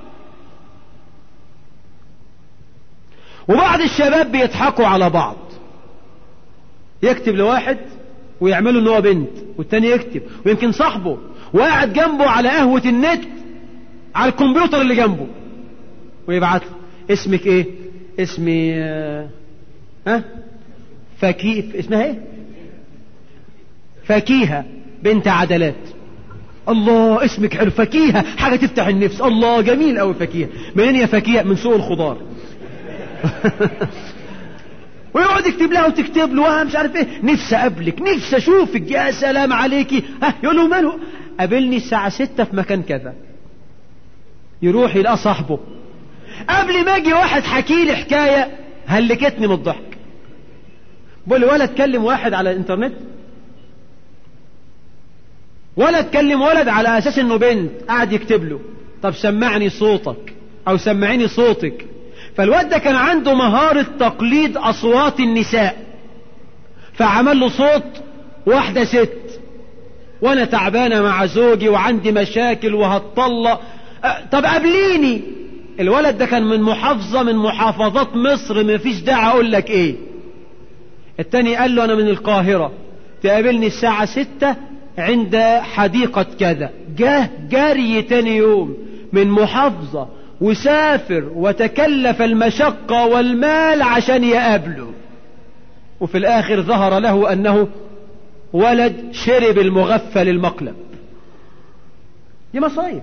وبعض الشباب بيضحكوا على بعض، يكتب لواحد ويعملوا ان هو بنت، والتاني يكتب ويمكن صاحبه وقاعد جنبه على قهوة النت على الكمبيوتر اللي جنبه، ويبعت له اسمك ايه؟ اسمي ها أه؟ فكيف اسمها ايه؟ فكيهة بنت عدلات. الله اسمك حلو، فكيهة، حاجة تفتح النفس. الله جميل اوي فكيهة. منين يا فكيهة؟ من سوق الخضار. ويقعد يكتب لها وتكتب له مش عارف ايه، نفسي اقابلك، نفسي اشوفك، يا سلام عليكي. ها يقول له ماله؟ قابلني الساعة ستة في مكان كذا. يروح يلقى صاحبه، قبل ما اجي واحد حكي لي حكاية هلكتني من الضحك. بقول ولا اتكلم واحد على الانترنت ولا اتكلم ولد على اساس انه بنت قاعد يكتب له طب سمعني صوتك او سمعيني صوتك. فالواد ده كان عنده مهارة تقليد اصوات النساء، فعمل له صوت واحدة ست، وانا تعبانة مع زوجي وعندي مشاكل وهتطلق. أه طب قابليني. الولد ده كان من محافظة من محافظات مصر، ما فيش داعي اقول لك ايه. التاني قال له انا من القاهرة، تقابلني الساعة ستة عند حديقة كذا. جاه جاري تاني يوم من محافظة وسافر وتكلف المشقة والمال عشان يقابله، وفي الاخر ظهر له انه ولد شرب المغفل المقلب. دي مصايب.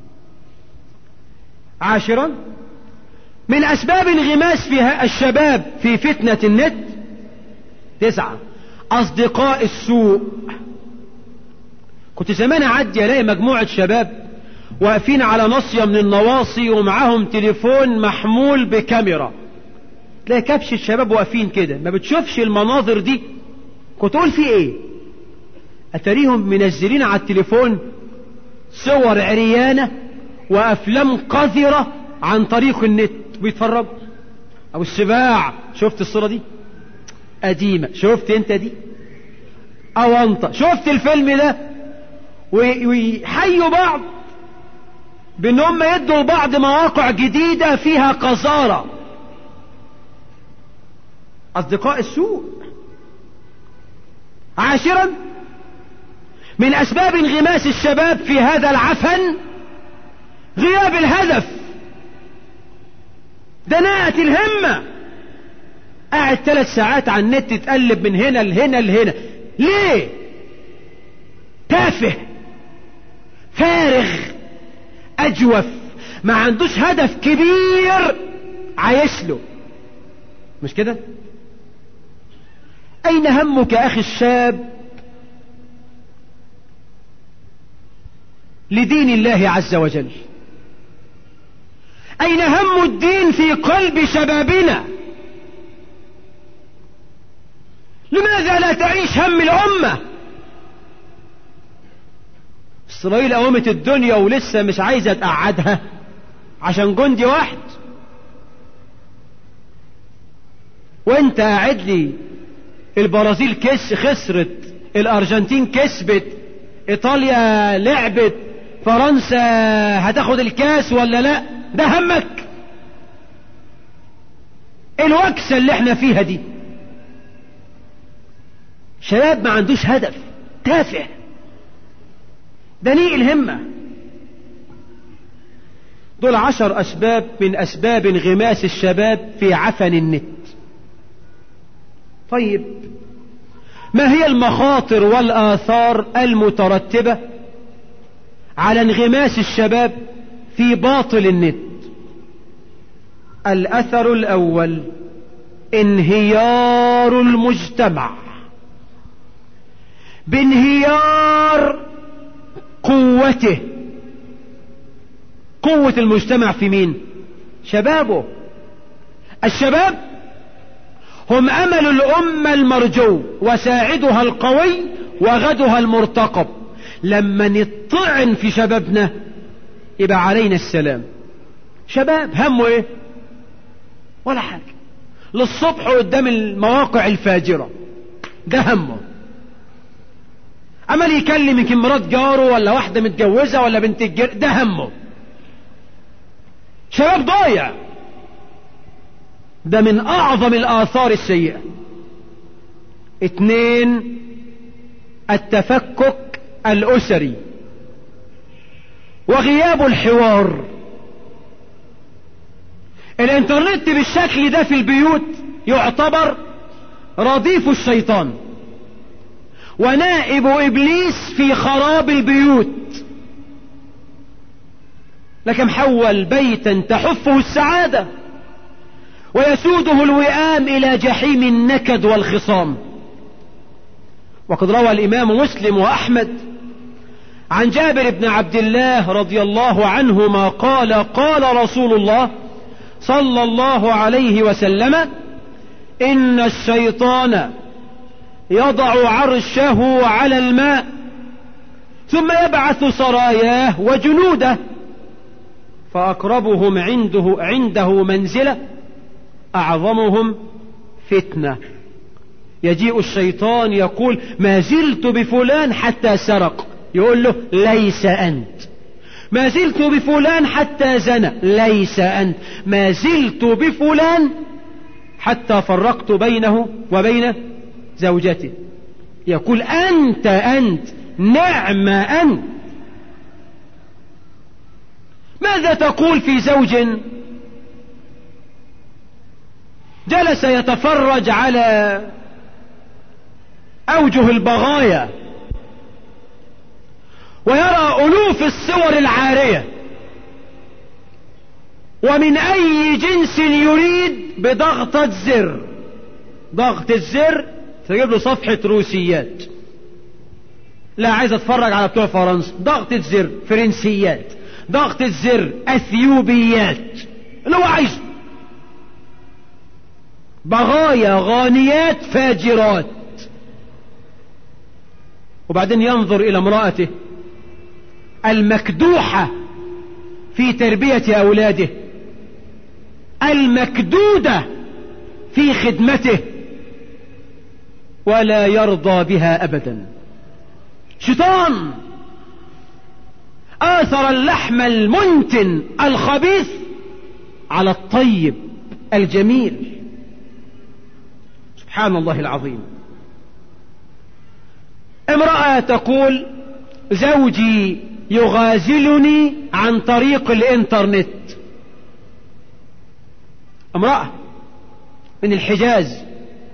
عاشرا من اسباب انغماس فيها الشباب في فتنة النت. تسعة اصدقاء السوء. كنت زمان اعدي الاقي مجموعة شباب واقفين على ناصية من النواصي ومعاهم تليفون محمول بكاميرا، تلاقي كبش الشباب واقفين كده، ما بتشوفش المناظر دي؟ كنت اقول في ايه؟ اتريهم منزلين على التليفون صور عريانة وافلام قذرة عن طريق النت بيتفرجوا. او السباع، شفت الصورة دي قديمة، شفت انت دي؟ او انت شفت الفيلم ده؟ ويحيوا بعض بان هم يدوا لبعض مواقع جديدة فيها قذارة. اصدقاء السوء. عاشرا من اسباب انغماس الشباب في هذا العفن غياب الهدف، دناءة الهمة. قاعد ثلاث ساعات على النت تقلب من هنا لهنا لهنا، ليه؟ تافه، فارغ، اجوف، ما عندوش هدف كبير عايش له، مش كده؟ اين همك اخي الشاب لدين الله عز وجل؟ اين هم الدين في قلب شبابنا؟ لماذا لا تعيش هم الامة؟ اسرائيل قومت الدنيا ولسه مش عايزة تقعدها عشان جندي واحد، وانت قاعد لي البرازيل كس خسرت، الارجنتين كسبت، ايطاليا لعبت، فرنسا هتاخد الكاس ولا لا؟ ده همك؟ الوكسة اللي احنا فيها دي. شباب ما عندوش هدف، تافه، دنيء الهمة. دول عشر اسباب من اسباب انغماس الشباب في عفن النت. طيب ما هي المخاطر والآثار المترتبة على انغماس الشباب في باطل النت؟ الأثر الأول انهيار المجتمع، بانهيار قوته. قوة المجتمع في مين؟ شبابه. الشباب هم أمل الأمة المرجو وساعدها القوي وغدها المرتقب. لما نطعن في شبابنا يبقى علينا السلام. شباب همه ايه؟ ولا حاجة، للصبح قدام المواقع الفاجرة، ده همه. عمال يكلم يمكن مرات جاره ولا واحدة متجوزة ولا بنت الجير، ده همه. شباب ضايع. ده من اعظم الاثار السيئة. اتنين، التفكك الاسري وغياب الحوار. الانترنت بالشكل ده في البيوت يعتبر رديف الشيطان ونائب ابليس في خراب البيوت. لكن حول بيتا تحفه السعادة ويسوده الوئام الى جحيم النكد والخصام. وقد روى الامام مسلم واحمد عن جابر بن عبد الله رضي الله عنهما قال قال رسول الله صلى الله عليه وسلم: ان الشيطان يضع عرشه على الماء ثم يبعث سراياه وجنوده، فاقربهم عنده عنده منزلة اعظمهم فتنة. يجيء الشيطان يقول: ما زلت بفلان حتى سرق، يقول له: ليس أنت. ما زلت بفلان حتى زنى، ليس أنت. ما زلت بفلان حتى فرقت بينه وبين زوجته، يقول: أنت أنت، نعم أنت. ماذا تقول في زوج جلس يتفرج على أوجه البغايا ويرى ألوف الصور العارية ومن أي جنس يريد بضغطة زر، ضغط الزر تجيب له صفحة روسيات، لا عايز اتفرج على بتوع فرنسا، ضغطة زر فرنسيات، ضغطة زر اثيوبيات، اللي هو عايزه، بغايا غانيات فاجرات. وبعدين ينظر الى امرأته المكدوحة في تربية اولاده، المكدودة في خدمته، ولا يرضى بها ابدا. شيطان آثر اللحم المنتن الخبيث على الطيب الجميل. سبحان الله العظيم. امرأة تقول زوجي يغازلني عن طريق الانترنت. امرأة من الحجاز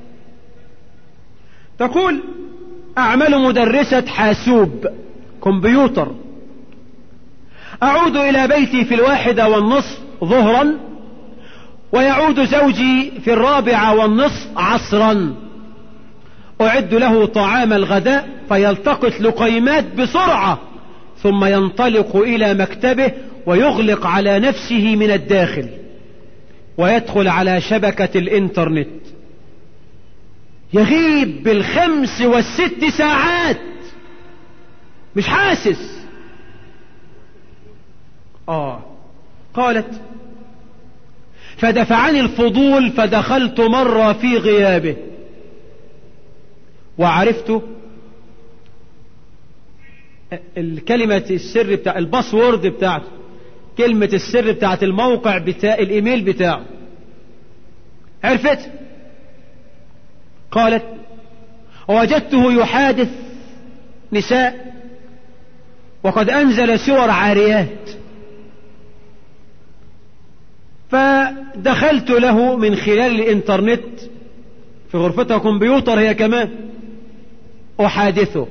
تقول أعمل مدرسة حاسوب كمبيوتر، أعود إلى بيتي في الواحدة والنصف ظهرا، ويعود زوجي في الرابعة والنصف عصرا، أعد له طعام الغداء فيلتقط لقيمات بسرعة، ثم ينطلق إلى مكتبه ويغلق على نفسه من الداخل ويدخل على شبكة الإنترنت، يغيب بالخمس والست ساعات مش حاسس. آه قالت فدفعني الفضول فدخلت مرة في غيابه وعرفت الكلمة السر بتاع الباسورد بتاعته، كلمة السر بتاعت الموقع بتاع الايميل بتاعه، عرفت. قالت وجدته يحادث نساء وقد انزل صور عاريات، فدخلت له من خلال الانترنت في غرفتها كمبيوتر هي كمان احادثه،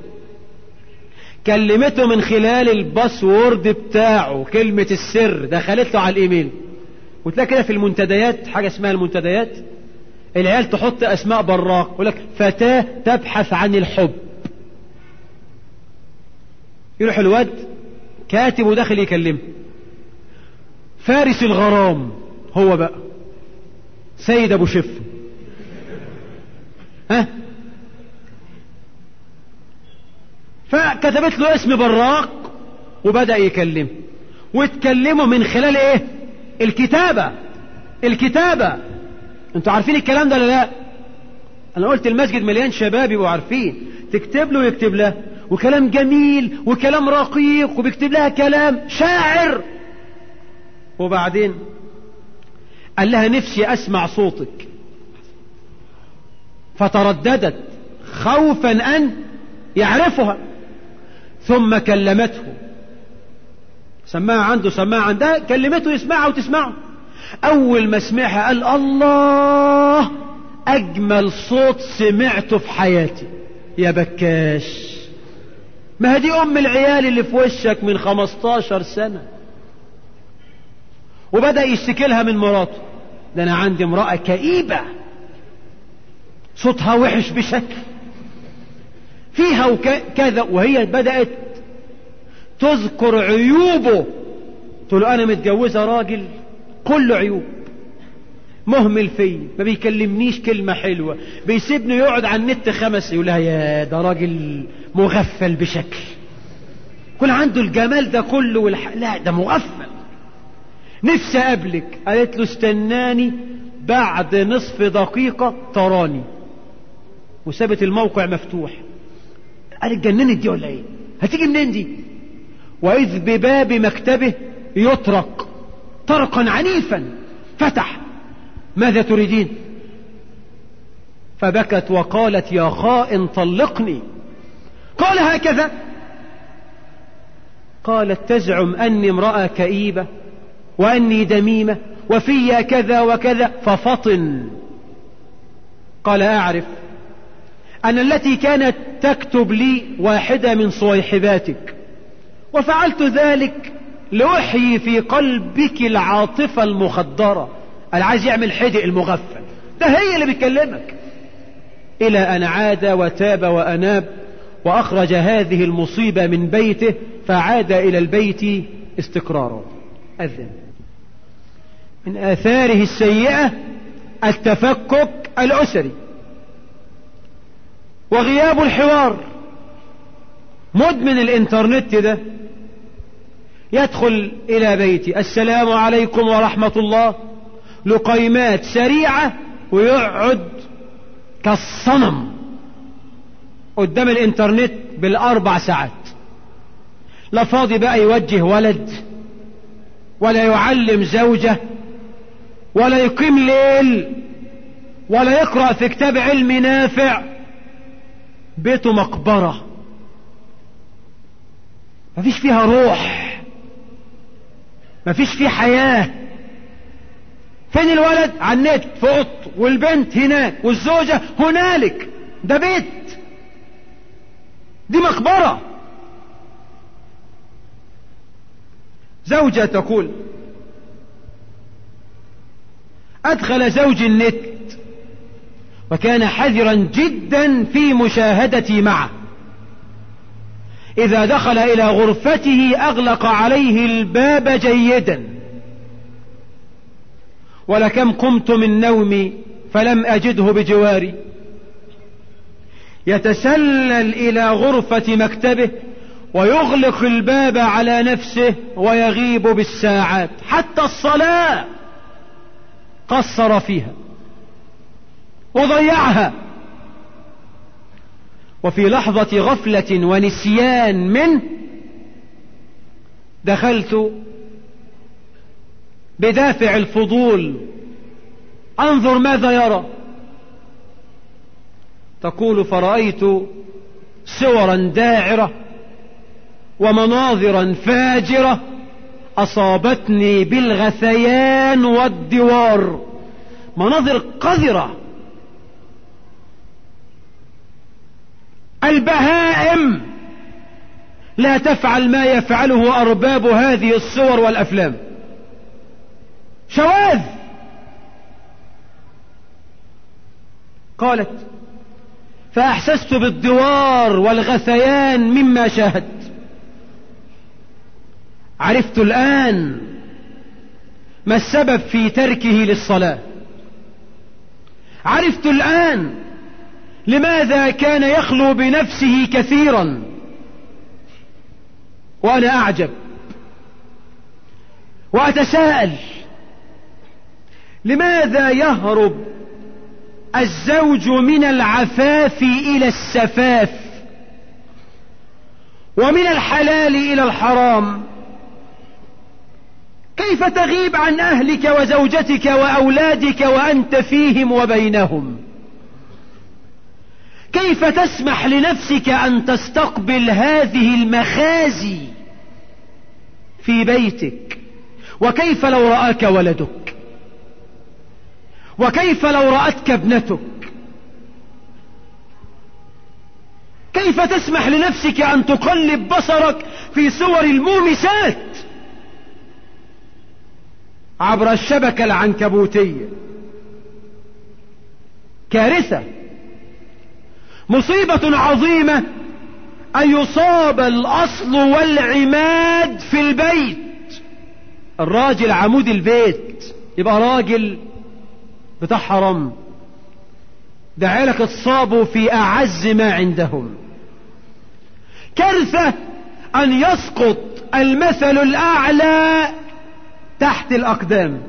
كلمته من خلال الباسورد بتاعه كلمة السر، دخلت له على الايميل. وتلاقي كده في المنتديات حاجة اسمها المنتديات، العيال تحط اسماء براق، يقول لك فتاة تبحث عن الحب، يروح الواد كاتب وداخل يكلمه فارس الغرام، هو بقى سيد ابو شف، ها، فكتبت له اسم براق وبدأ يكلمه، وتكلمه من خلال ايه؟ الكتابة. الكتابة انتوا عارفين الكلام ده ولا لا؟ انا قلت المسجد مليان شباب يبقوا عارفين، تكتب له ويكتب لها، وكلام جميل وكلام رقيق، وبيكتب لها كلام شاعر. وبعدين قال لها نفسي اسمع صوتك، فترددت خوفا ان يعرفها، ثم كلمته، سماها عنده سماها عندها، كلمته يسمعها وتسمعه. اول ما سمعها قال الله اجمل صوت سمعته في حياتي يا بكاش، ما هدي ام العيال اللي في وشك من خمستاشر سنة. وبدأ يشتكي لها من مراته، ده انا عندي امرأة كئيبة صوتها وحش بشكل فيها وكذا، وهي بدأت تذكر عيوبه. تقول انا متجوزة راجل كله عيوب، مهمل فيا، ما بيكلمنيش كلمة حلوة، بيسيبني يقعد على النت خمس، يقول لها يا ده راجل مغفل بشكل، كل عنده الجمال ده كله والح... لا ده مغفل، نفسي اقابلك. قالت له استناني بعد نصف دقيقة تراني، وسابت الموقع مفتوح. قال اتجننت دي ولا ايه؟ هتيجي منين دي؟ واذ بباب مكتبه يطرق طرقا عنيفا، فتح، ماذا تريدين؟ فبكت وقالت يا خائن طلقني. قال هكذا؟ قالت تزعم اني امرأة كئيبة واني دميمة وفي كذا وكذا، ففطن. قال اعرف ان التي كانت تكتب لي واحدة من صويحباتك، وفعلت ذلك لأحيي في قلبك العاطفة المخدرة. أنا عايز يعمل حدق المغفل ده، هي اللي بتكلمك. إلى أن عاد وتاب وأناب وأخرج هذه المصيبة من بيته فعاد إلى البيت استقرارا. أذن. من آثاره السيئة التفكك الأسري وغياب الحوار. مدمن الإنترنت ده يدخل إلى بيتي السلام عليكم ورحمة الله، لقيمات سريعة، ويقعد كالصنم قدام الإنترنت بالأربع ساعات. لا فاضي بقى يوجه ولد، ولا يعلم زوجة، ولا يقيم ليل، ولا يقرأ في كتاب علم نافع. بيته مقبرة مفيش فيها روح، مفيش فيه حياة. فين الولد؟ على النت في اوضته، والبنت هناك، والزوجة هنالك. ده بيت، دي مقبرة. زوجة تقول: أدخل زوجي النت وكان حذرا جدا في مشاهدتي معه. إذا دخل إلى غرفته أغلق عليه الباب جيدا، ولكم قمت من نومي فلم أجده بجواري. يتسلل إلى غرفة مكتبه ويغلق الباب على نفسه ويغيب بالساعات، حتى الصلاة قصر فيها وضيعها. وفي لحظة غفلة ونسيان منه دخلت بدافع الفضول أنظر ماذا يرى. تقول: فرأيت صورا داعرة ومناظرا فاجرة أصابتني بالغثيان والدوار، مناظر قذرة. البهائم لا تفعل ما يفعله أرباب هذه الصور والأفلام، شواذ. قالت: فأحسست بالدوار والغثيان مما شاهدت. عرفت الآن ما السبب في تركه للصلاة. عرفت الآن لماذا كان يخلو بنفسه كثيرا. وأنا أعجب وأتساءل: لماذا يهرب الزوج من العفاف إلى السفاف، ومن الحلال إلى الحرام؟ كيف تغيب عن أهلك وزوجتك وأولادك وأنت فيهم وبينهم؟ كيف تسمح لنفسك أن تستقبل هذه المخازي في بيتك؟ وكيف لو رآك ولدك؟ وكيف لو رأتك ابنتك؟ كيف تسمح لنفسك أن تقلب بصرك في صور المومسات عبر الشبكة العنكبوتية؟ كارثة، مصيبة عظيمة أن يصاب الأصل والعماد في البيت. الراجل عمود البيت يبقى راجل بتاع حرام، ده عيالك اتصابوا في أعز ما عندهم. كارثة أن يسقط المثل الأعلى تحت الأقدام.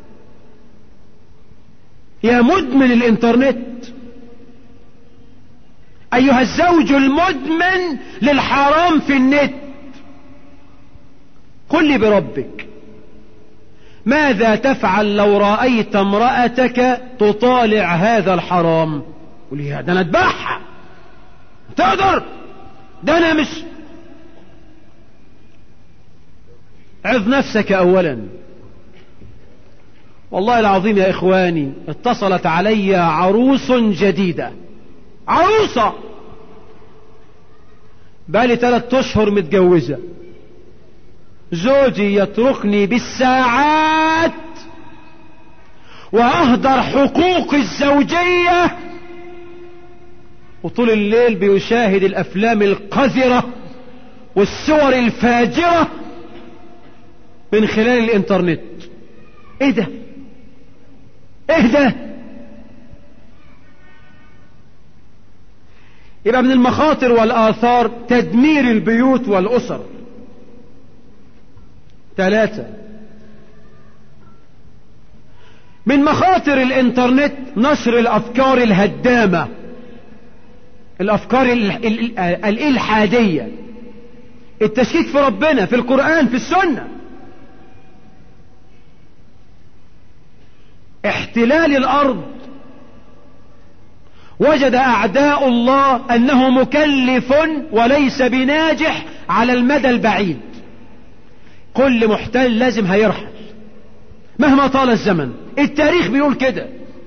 يا مدمن الإنترنت، أيها الزوج المدمن للحرام في النت، قل لي بربك، ماذا تفعل لو رأيت امرأتك تطالع هذا الحرام؟ قل لي: ده أنا أتبعها، تقدر، ده أنا مش. عظ نفسك أولا. والله العظيم يا إخواني، اتصلت علي عروس جديدة، عروسة بقالي ثلاثة أشهر متجوزة، زوجي يتركني بالساعات وأهدر حقوق الزوجية وطول الليل بيشاهد الأفلام القذرة والصور الفاجرة من خلال الإنترنت. إيه ده؟ إيه ده؟ يبقى من المخاطر والآثار تدمير البيوت والأسر. ثلاثة، من مخاطر الإنترنت نشر الأفكار الهدامة، الأفكار الإلحادية، التشكيك في ربنا، في القرآن، في السنة. احتلال الأرض، وجد أعداء الله أنه مكلف وليس بناجح على المدى البعيد. كل محتل لازم هيرحل مهما طال الزمن، التاريخ بيقول كده.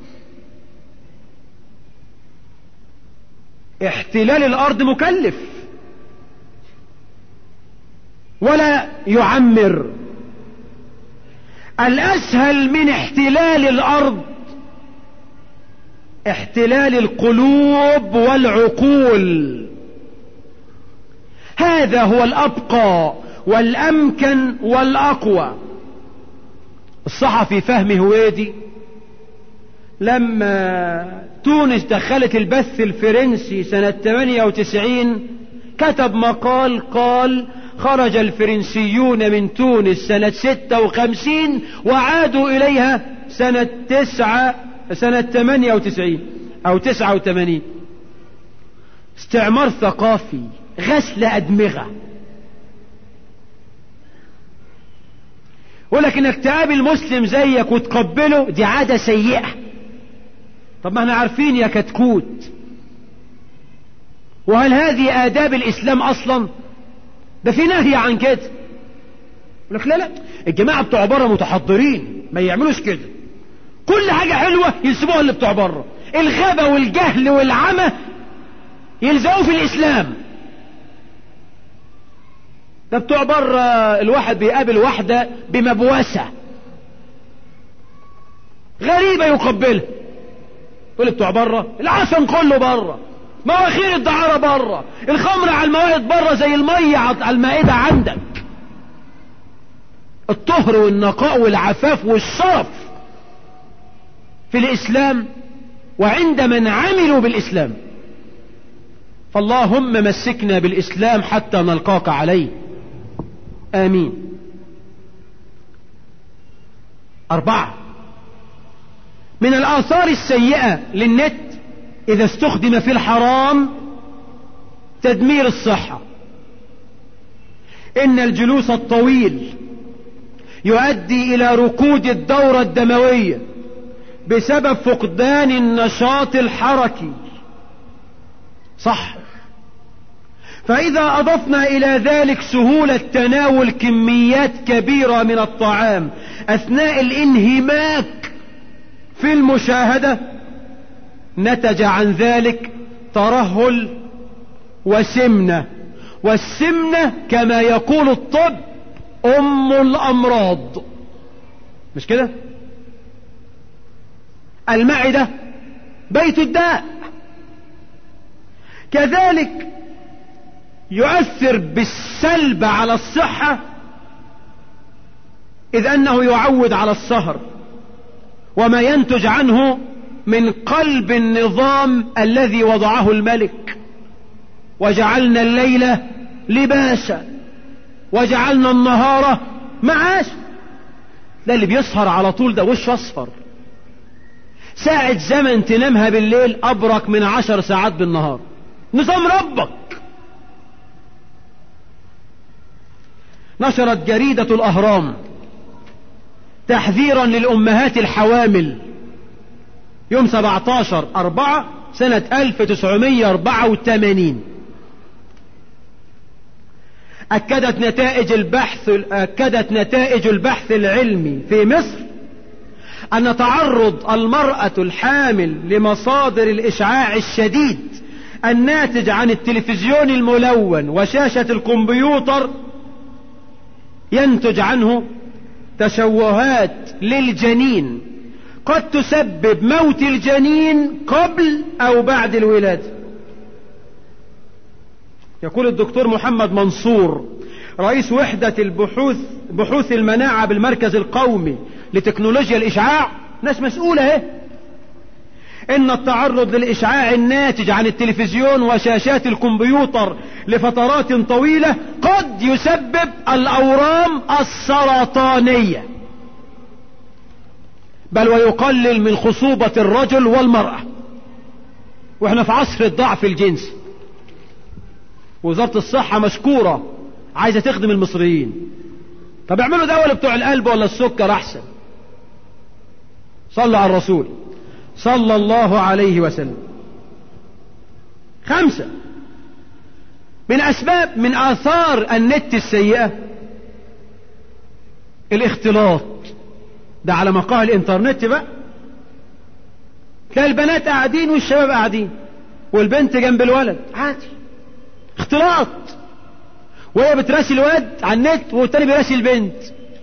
احتلال الأرض مكلف ولا يعمر. الأسهل من احتلال الأرض احتلال القلوب والعقول. هذا هو الأبقى والأمكن والأقوى. الصحفي فهمي هويدي لما تونس دخلت البث الفرنسي سنة ثمانية وتسعين كتب مقال قال: خرج الفرنسيون من تونس سنة ستة وخمسين وعادوا إليها سنة تسعة سنة ثمانية وتسعين أو تسعة وثمانين. استعمار ثقافي، غسل أدمغة. ولكن انك تقابل مسلم زيك وتقبله دي عادة سيئة. طب ما احنا عارفين يا كتكوت. وهل هذه آداب الإسلام أصلا؟ ده في نهي عن كده. يقول لك لا لا الجماعة بتوع بره متحضرين ما يعملوش كده. كل حاجة حلوة ينسبوها اللي بتوع بره. الغبا والجهل والعمى يلزقوا في الإسلام. ده بتوع بره الواحد بيقابل واحدة بمبوسة غريبة يقبلها، يقول بتوع بره العسل كله بره، مواخير الدعارة بره، الخمر على الموائد بره زي المية على المائدة عندك. الطهر والنقاء والعفاف والشرف في الإسلام وعند من عملوا بالإسلام. فاللهم مسكنا بالإسلام حتى نلقاك عليه، آمين. أربعة، من الآثار السيئة للنت إذا استخدم في الحرام تدمير الصحة. إن الجلوس الطويل يؤدي إلى ركود الدورة الدموية بسبب فقدان النشاط الحركي. صح. فإذا أضفنا إلى ذلك سهولة تناول كميات كبيرة من الطعام أثناء الانهماك في المشاهدة نتج عن ذلك ترهل وسمنة. والسمنة كما يقول الطب أم الأمراض، مش كده؟ المعدة بيت الداء. كذلك يؤثر بالسلب على الصحة إذ أنه يعود على السهر وما ينتج عنه من قلب النظام الذي وضعه الملك. وجعلنا الليل لباسا وجعلنا النهار معاشا. ده اللي بيسهر على طول ده وش أصفر. ساعة زمن تنامها بالليل أبرك من عشر ساعات بالنهار. نظام ربك. نشرت جريدة الأهرام تحذيرا للأمهات الحوامل يوم سبعة عشر أربعة سنة ألف وتسعمائة وأربعة وثمانين. أكدت نتائج البحث أكدت نتائج البحث العلمي في مصر أن تعرض المرأة الحامل لمصادر الإشعاع الشديد الناتج عن التلفزيون الملون وشاشة الكمبيوتر ينتج عنه تشوهات للجنين قد تسبب موت الجنين قبل أو بعد الولادة. يقول الدكتور محمد منصور رئيس وحدة البحوث بحوث المناعة بالمركز القومي لتكنولوجيا الإشعاع، ناس مسؤولة اهي، إن التعرض للإشعاع الناتج عن التلفزيون وشاشات الكمبيوتر لفترات طويلة قد يسبب الأورام السرطانية، بل ويقلل من خصوبة الرجل والمرأة، واحنا في عصر الضعف الجنسي. وزارة الصحة مشكورة عايزة تخدم المصريين. طب اعملوا دواء بتوع القلب ولا السكر احسن. صلوا على الرسول صلى الله عليه وسلم. خمسة، من أسباب من آثار النت السيئة الاختلاط. ده على مقاهي الانترنت بقى، تلاقي البنات قاعدين والشباب قاعدين والبنت جنب الولد عادي، اختلاط، وهي بتراسي الواد على النت والتاني بيراسي البنت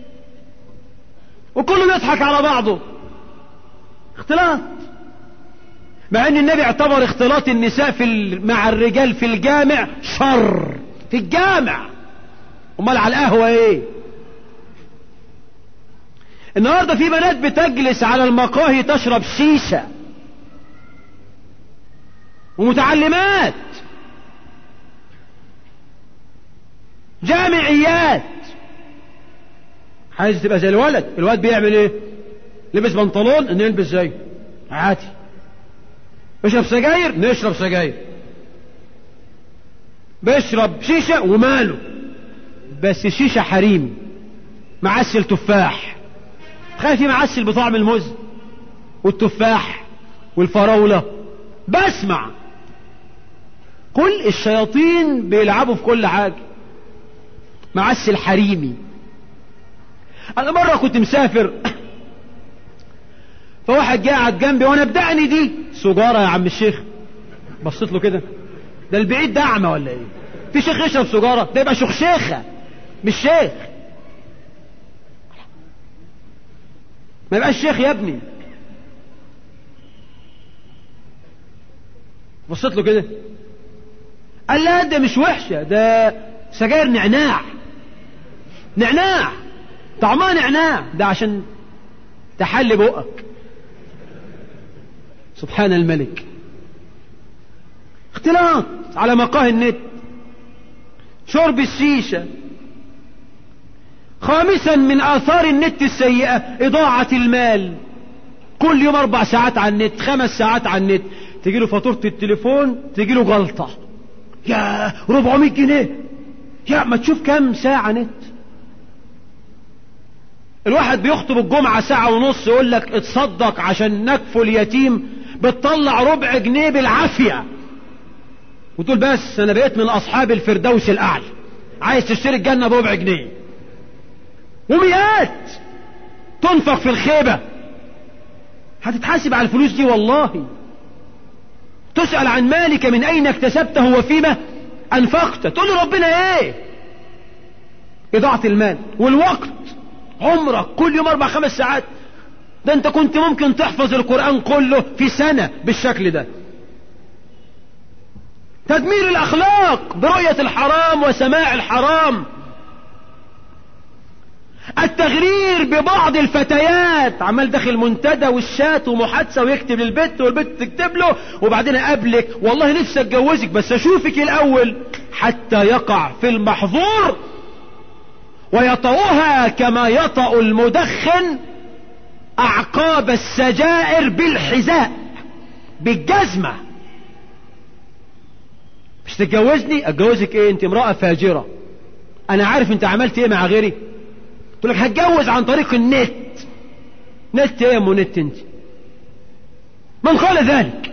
وكله بيضحك على بعضه، اختلاط. مع ان النبي اعتبر اختلاط النساء في مع الرجال في الجامع شر، في الجامع، امال على القهوة ايه؟ النهاردة في بنات بتجلس على المقاهي تشرب شيشة، ومتعلمات، جامعيات. عايز تبقى زي الولد، الولد بيعمل ايه؟ لبس بنطلون ان يلبس زيه عادي، بيشرب سجاير نشرب سجاير، بيشرب شيشة وماله، بس الشيشة حريم، معسل تفاح، تخيل في معسل بطعم الموز والتفاح والفراولة. بسمع كل الشياطين بيلعبوا في كل حاجة، معسل حريمي. انا مرة كنت مسافر فواحد جاء قعد جنبي وانا بدعني دي سجارة يا عم الشيخ، بصيت له كده، ده البعيد ده اعمى ولا ايه؟ في شيخ يشرب سجارة؟ ده يبقى شيخة مش شيخ، ما يبقاش شيخ يا ابني. بصيت له كده قال لا ده مش وحشة، ده سجاير نعناع، نعناع طعمها نعناع، ده عشان تحلي بقك. سبحان الملك. اختلاط على مقاهي النت، شرب الشيشة. خامسا من آثار النت السيئة إضاعة المال. كل يوم أربع ساعات على النت، خمس ساعات على النت، تجيله فاتورة التليفون تجيله جلطة، يا ربعمية جنيه، يا ما تشوف كم ساعة نت. الواحد بيخطب الجمعة ساعة ونص يقول لك اتصدق عشان نكفل اليتيم، بتطلع ربع جنيه بالعافية وتقول بس انا بقيت من اصحاب الفردوس الاعلى، عايز تشتري الجنة بربع جنيه، ومئات تنفق في الخيبة. هتتحاسب على الفلوس دي والله، تسأل عن مالك من اين اكتسبته وفيما انفقت، تقول له ربنا ايه؟ اضاعة المال والوقت، عمرك كل يوم اربع خمس ساعات، ده انت كنت ممكن تحفظ القرآن كله في سنة بالشكل ده. تدمير الاخلاق برؤية الحرام وسماع الحرام. التغرير ببعض الفتيات، عمال داخل منتدى والشات ومحادثة ويكتب للبت والبت تكتب له، وبعدين اقابلك والله نفسي اتجوزك بس اشوفك الاول، حتى يقع في المحظور ويطأها كما يطأ المدخن اعقاب السجائر بالحذاء بالجزمة. مش تتجوزني؟ اتجوزك ايه؟ انت امرأة فاجرة، انا عارف انت عملت ايه مع غيري. تقول لك هتجوز عن طريق النت. نت ايه يا ام نت انت؟ من قال ذلك؟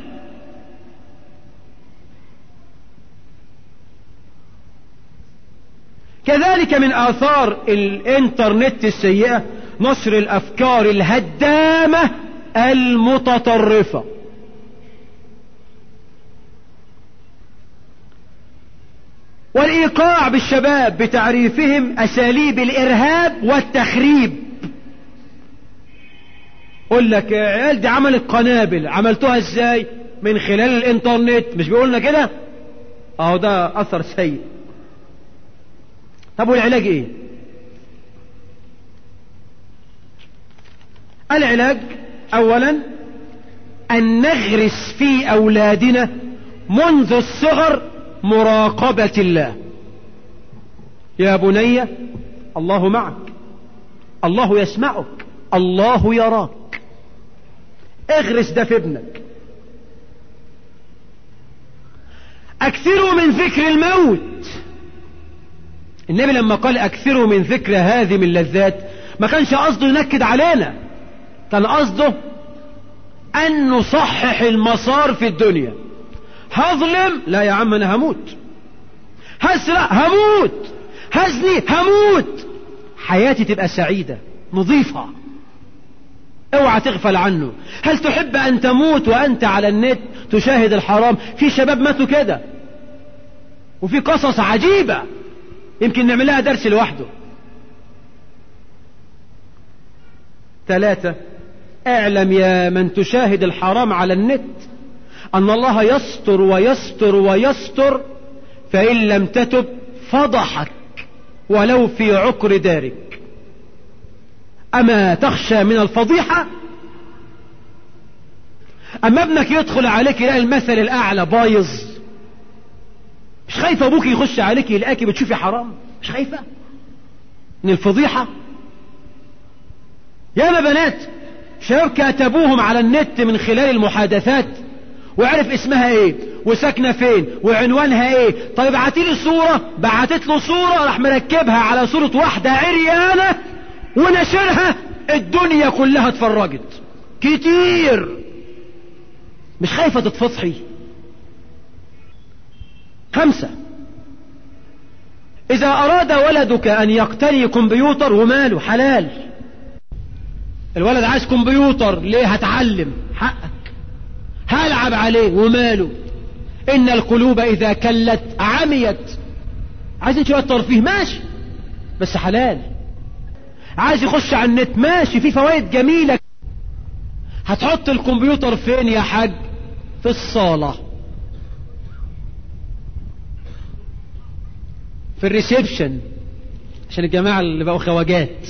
كذلك من آثار الانترنت السيئة نشر الأفكار الهدامة المتطرفة. والإيقاع بالشباب بتعريفهم أساليب الإرهاب والتخريب. قل لك عيال دي عملت قنابل، عملتوها ازاي؟ من خلال الانترنت، مش بيقولنا كده؟ اهو ده اثر سيء. طب والعلاج ايه؟ العلاج اولا ان نغرس في اولادنا منذ الصغر مراقبة الله. يا بني الله معك، الله يسمعك، الله يراك. اغرس ده في ابنك. اكثروا من ذكر الموت. النبي لما قال اكثروا من ذكر هذه من اللذات ما كانش قصده ينكد علينا، كان قصده ان نصحح المسار في الدنيا. هظلم؟ لا يا عم انا هموت. هسرق؟ هموت. هزني؟ هموت. حياتي تبقى سعيدة نظيفة، اوعى تغفل عنه. هل تحب ان تموت وانت على النت تشاهد الحرام؟ في شباب ماتوا كده، وفي قصص عجيبة يمكن نعمل لها درس لوحده. ثلاثة، اعلم يا من تشاهد الحرام على النت ان الله يستر ويستر ويستر، فان لم تتب فضحك ولو في عقر دارك. اما تخشى من الفضيحة؟ اما ابنك يدخل عليك يلاقي المثل الاعلى بايظ، مش خايفة ابوك يخش عليك يلاقيك بتشوفي حرام؟ مش خايفة من الفضيحة؟ ياما بنات شباب كاتبوهم على النت من خلال المحادثات، وعرف اسمها ايه وساكنه فين وعنوانها ايه. طيب ابعتيلي صورة، بعتت له صورة راح مركبها على صورة واحدة عريانة ونشرها، الدنيا كلها اتفرجت كتير. مش خايفة تتفضحي؟ خمسة، اذا اراد ولدك ان يقتني كمبيوتر وماله حلال. الولد عايز كمبيوتر ليه؟ هتعلم، حقك. هلعب عليه وماله. ان القلوب اذا كلت عميت. عايز شوية ترفيه ماشي بس حلال. عايز يخش على النت ماشي، في فوائد جميلة. هتحط الكمبيوتر فين يا حاج؟ في الصالة، في الريسبشن، عشان الجماعة اللي بقوا خواجات.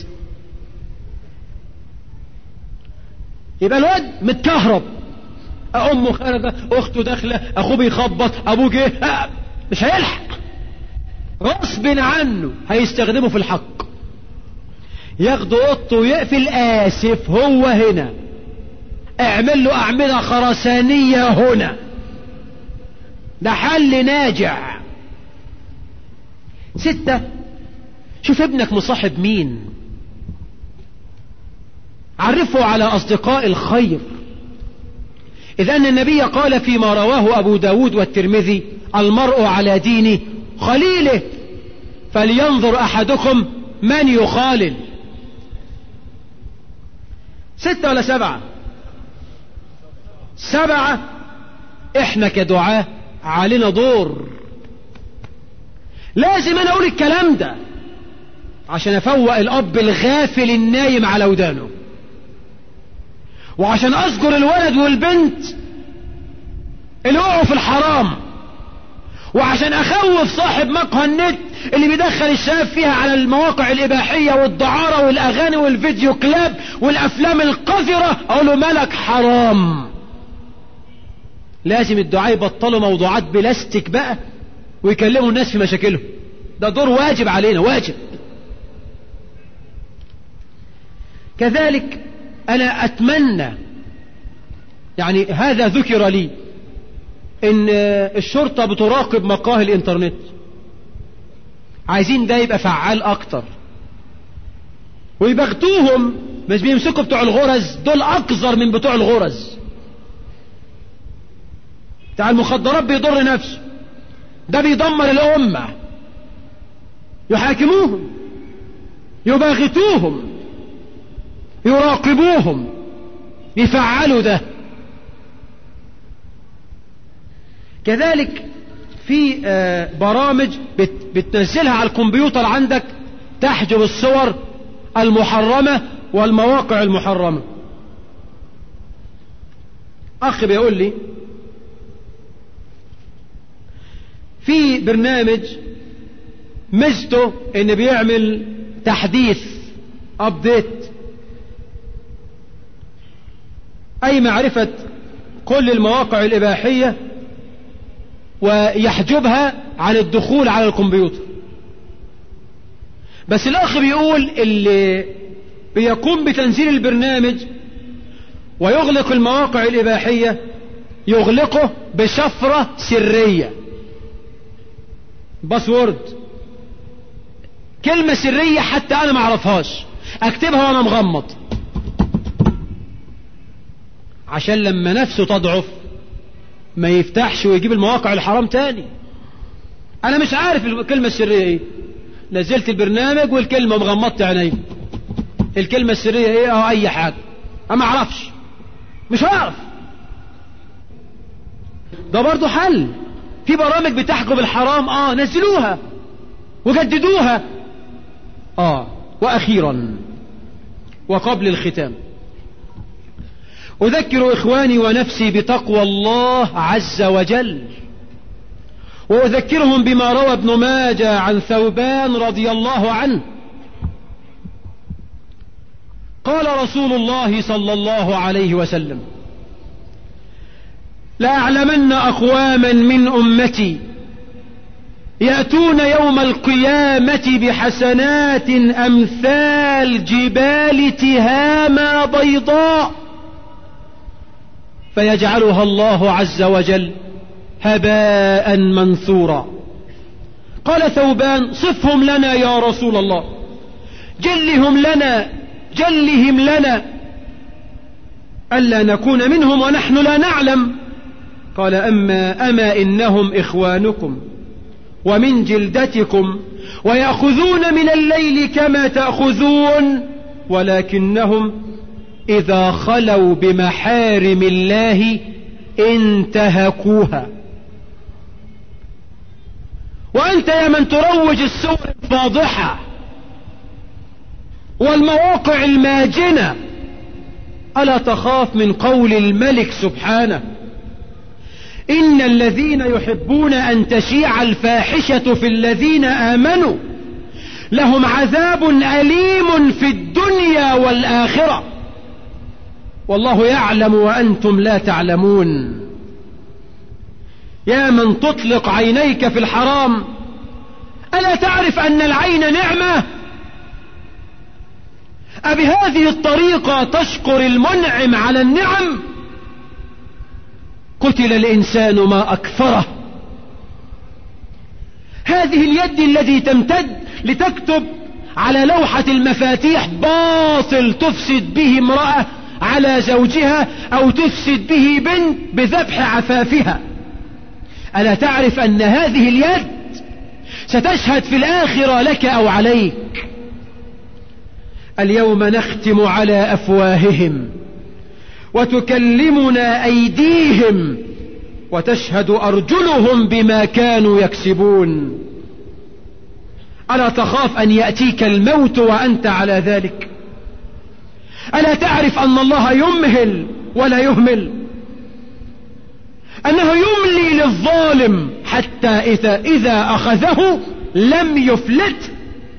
يبقى الواد متكهرب، امه خارجه، اخته داخله، اخوه بيخبط، ابوه جه، مش هيلحق، غصب عنه هيستخدمه في الحق. ياخدوا اوضته ويقفل، اسف هو هنا، اعمل له اعمده خرسانيه هنا، ده حل ناجع. ستة، شوف ابنك مصاحب مين، عرفه على اصدقاء الخير. إذ أن النبي قال فيما رواه أبو داود والترمذي: المرء على دين خليله، فلينظر أحدكم من يخالل. ستة ولا سبعة؟ سبعة. احنا كدعاة علينا دور، لازم انا اقول الكلام ده عشان افوق الاب الغافل النايم على ودانه، وعشان اذكر الولد والبنت اللي وقعوا في الحرام، وعشان اخوف صاحب مقهى النت اللي بيدخل الشباب فيها على المواقع الاباحية والدعارة والاغاني والفيديو كلاب والافلام القذرة، اقول له ملك حرام. لازم الدعاء يبطلوا موضوعات بلاستيك بقى ويكلموا الناس في مشاكلهم، ده دور واجب علينا، واجب. كذلك انا اتمنى، يعني هذا ذكر لي، ان الشرطة بتراقب مقاهي الانترنت، عايزين ده يبقى فعال اكتر، ويبغتوهم، مش بيمسكوا بتوع الغرز، دول اقذر من بتوع الغرز. بتاع المخدرات بيضر نفسه، ده بيدمر الامة. يحاكموهم، يباغتوهم، يراقبوهم، يفعلوا ده. كذلك في برامج بتنزلها على الكمبيوتر عندك تحجب الصور المحرمة والمواقع المحرمة. اخ بيقول لي في برنامج ميزته ان بيعمل تحديث ابديت، اي معرفة كل المواقع الاباحية ويحجبها عن الدخول على الكمبيوتر. بس الاخ بيقول اللي بيقوم بتنزيل البرنامج ويغلق المواقع الاباحية يغلقه بشفرة سرية، باسورد، كلمة سرية حتى انا ما اعرفهاش، اكتبها وانا مغمض عشان لما نفسه تضعف ما يفتحش ويجيب المواقع الحرام تاني. انا مش عارف الكلمة السرية ايه، نزلت البرنامج والكلمة مغمضت عيني، الكلمة السرية ايه؟ اه اي حاجة، انا ما اعرفش، مش هعرف. ده برضو حل، في برامج بتحجب الحرام، اه نزلوها وجددوها. اه واخيرا وقبل الختام اذكر اخواني ونفسي بتقوى الله عز وجل، واذكرهم بما روى ابن ماجه عن ثوبان رضي الله عنه قال رسول الله صلى الله عليه وسلم: لأعلمن أقواما من أمتي يأتون يوم القيامة بحسنات أمثال جبال تهامة بيضاء فيجعلها الله عز وجل هباء منثورا. قال ثوبان: صفهم لنا يا رسول الله، جلهم لنا جلهم لنا ألا نكون منهم ونحن لا نعلم. قال: أما, أما إنهم إخوانكم ومن جلدتكم ويأخذون من الليل كما تأخذون، ولكنهم إذا خلوا بمحارم الله انتهكوها. وأنت يا من تروج الصور الفاضحة والمواقع الماجنة، ألا تخاف من قول الملك سبحانه: إن الذين يحبون أن تشيع الفاحشة في الذين آمنوا لهم عذاب أليم في الدنيا والآخرة والله يعلم وأنتم لا تعلمون. يا من تطلق عينيك في الحرام، ألا تعرف أن العين نعمة؟ أبهذه الطريقة تشكر المنعم على النعم؟ قتل الإنسان ما أكفره. هذه اليد التي تمتد لتكتب على لوحة المفاتيح باطل تفسد به امرأة على زوجها أو تفسد به بنت بذبح عفافها، ألا تعرف أن هذه اليد ستشهد في الآخرة لك أو عليك؟ اليوم نختم على أفواههم وتكلمنا أيديهم وتشهد أرجلهم بما كانوا يكسبون. ألا تخاف أن يأتيك الموت وأنت على ذلك؟ ألا تعرف أن الله يمهل ولا يهمل، أنه يملي للظالم حتى إذا, إذا أخذه لم يفلت؟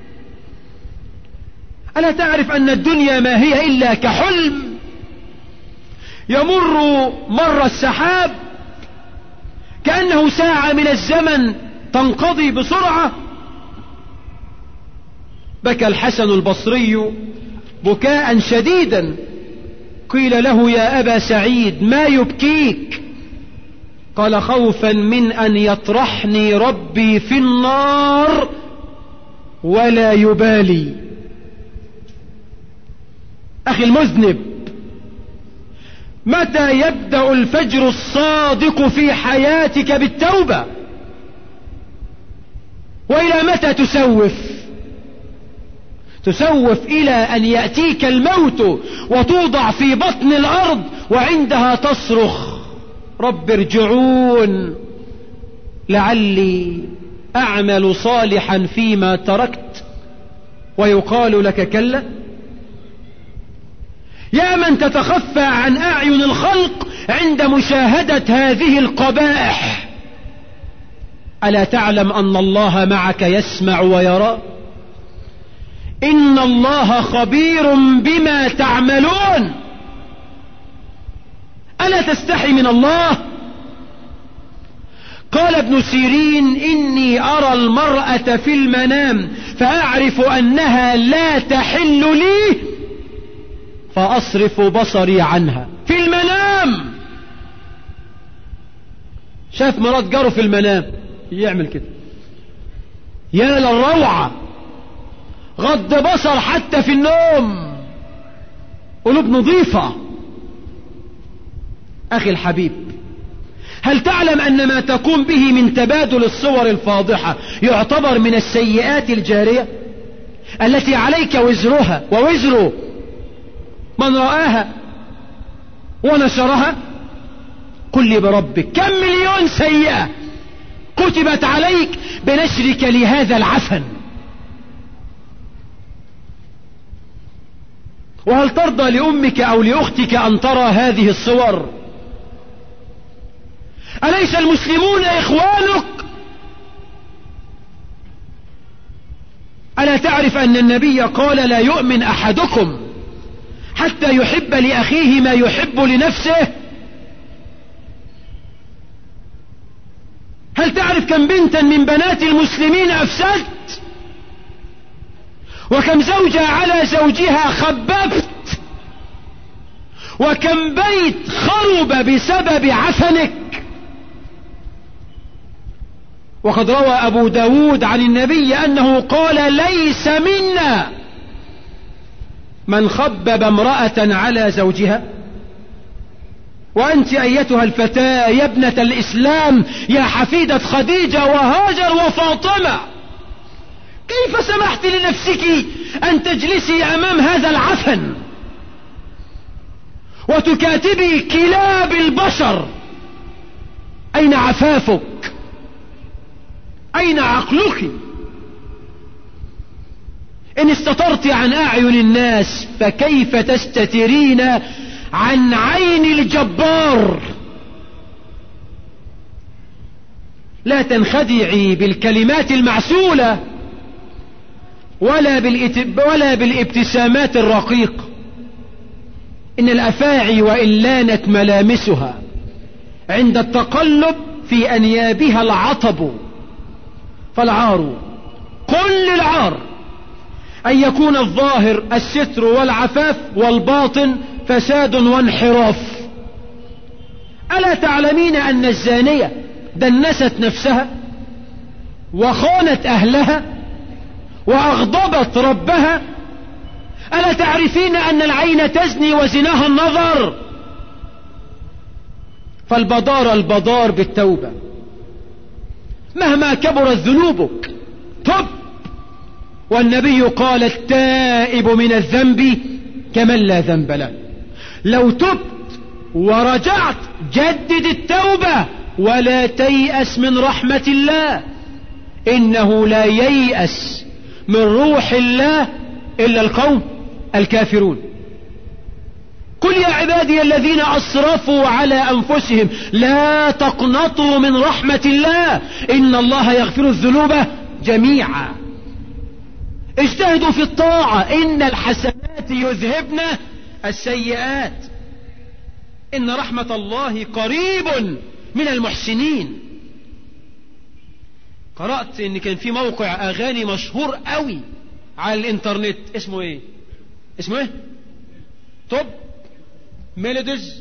ألا تعرف أن الدنيا ما هي إلا كحلم يمر مر السحاب كأنه ساعة من الزمن تنقضي بسرعة؟ بكى الحسن البصري بكاء شديدا، قيل له: يا أبا سعيد ما يبكيك؟ قال: خوفا من أن يطرحني ربي في النار ولا يبالي. أخي المذنب، متى يبدأ الفجر الصادق في حياتك بالتوبة؟ وإلى متى تسوف؟ تسوف إلى أن يأتيك الموت وتوضع في بطن الأرض وعندها تصرخ: رب ارجعون لعلي أعمل صالحا فيما تركت، ويقال لك كلا. يا من تتخفى عن أعين الخلق عند مشاهدة هذه القبائح، ألا تعلم أن الله معك يسمع ويرى؟ إن الله خبير بما تعملون. ألا تستحي من الله؟ قال ابن سيرين إني أرى المرأة في المنام فأعرف أنها لا تحل لي فأصرف بصري عنها. في المنام شاف مرات جاره في المنام يعمل كده، يا للروعة، غض بصر حتى في النوم، قلوب نظيفة. أخي الحبيب، هل تعلم أن ما تقوم به من تبادل الصور الفاضحة يعتبر من السيئات الجارية التي عليك وزرها ووزر من رآها ونشرها؟ قل لي بربك كم مليون سيئة كتبت عليك بنشرك لهذا العفن. وهل ترضى لأمك أو لأختك أن ترى هذه الصور؟ أليس المسلمون إخوانك؟ ألا تعرف أن النبي قال لا يؤمن أحدكم حتى يحب لأخيه ما يحب لنفسه؟ هل تعرف كم بنتا من بنات المسلمين أفسدت؟ وكم زوجة على زوجها خببت؟ وكم بيت خرب بسبب عفنك؟ وقد روى أبو داود عن النبي أنه قال ليس منا من خبب امرأة على زوجها. وأنت أيتها الفتاة يا ابنة الإسلام يا حفيدة خديجة وهاجر وفاطمة، كيف سمحت لنفسك أن تجلسي أمام هذا العفن وتكاتبي كلاب البشر؟ أين عفافك؟ أين عقلك؟ إن استترت عن أعين الناس فكيف تستترين عن عين الجبار؟ لا تنخدعي بالكلمات المعسولة ولا, ولا بالابتسامات الرقيقة. إن الأفاعي وإن لانت ملامسها عند التقلب في أنيابها العطب. فالعار كل العار أن يكون الظاهر الستر والعفاف والباطن فساد وانحراف. ألا تعلمين أن الزانية دنست نفسها وخانت أهلها وأغضبت ربها؟ ألا تعرفين أن العين تزني وزناها النظر؟ فالبدار البدار بالتوبة مهما كبرت ذنوبك تب. والنبي قال التائب من الذنب كمن لا ذنب له. لو تبت ورجعت جدد التوبة ولا تيأس من رحمة الله، إنه لا ييأس من روح الله إلا القوم الكافرون. قل يا عبادي الذين أسرفوا على أنفسهم لا تقنطوا من رحمة الله إن الله يغفر الذنوب جميعا. اجتهدوا في الطاعة إن الحسنات يذهبن السيئات إن رحمة الله قريب من المحسنين. قرأت إن كان في موقع أغاني مشهور قوي على الإنترنت اسمه إيه؟ اسمه إيه؟ توب ميلوديز.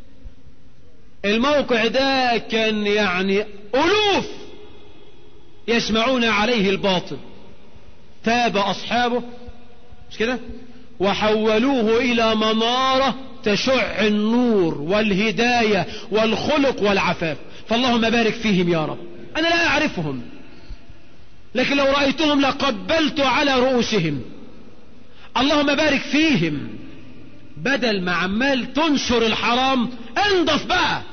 الموقع ده كان يعني ألوف يسمعون عليه الباطل، تاب أصحابه مش كده وحولوه إلى منارة تشع النور والهداية والخلق والعفاف. فاللهم بارك فيهم يا رب. أنا لا أعرفهم، لكن لو رأيتهم لقبلت على رؤوسهم. اللهم بارك فيهم. بدل ما عمال تنشر الحرام انضف بقى،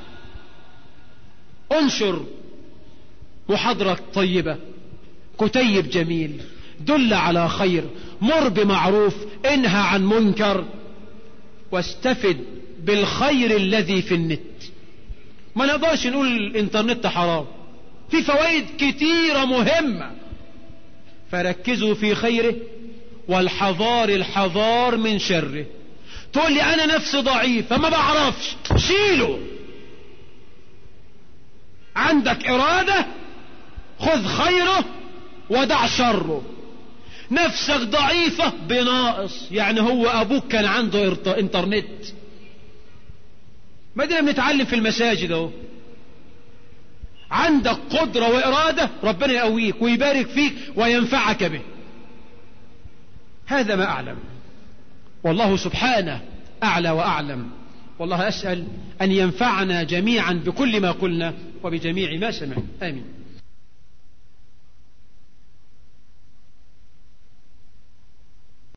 انشر محاضرة طيبة، كتيب جميل، دل على خير، مر بمعروف، انهى عن منكر، واستفد بالخير الذي في النت. ما نقدرش نقول الانترنت حرام، في فوائد كتيرة مهمة، فركزوا في خيره والحذار الحذار من شره. تقول لي أنا نفسي ضعيف فما بعرفش، شيله. عندك إرادة، خذ خيره ودع شره. نفسك ضعيفة بناقص، يعني هو أبوك كان عنده انترنت، ما دينا بنتعلم في المساجد اهو. عندك قدرة وإرادة، ربنا يقويك ويبارك فيك وينفعك به. هذا ما أعلم، والله سبحانه أعلى وأعلم. والله أسأل أن ينفعنا جميعا بكل ما قلنا وبجميع ما سمعنا، آمين.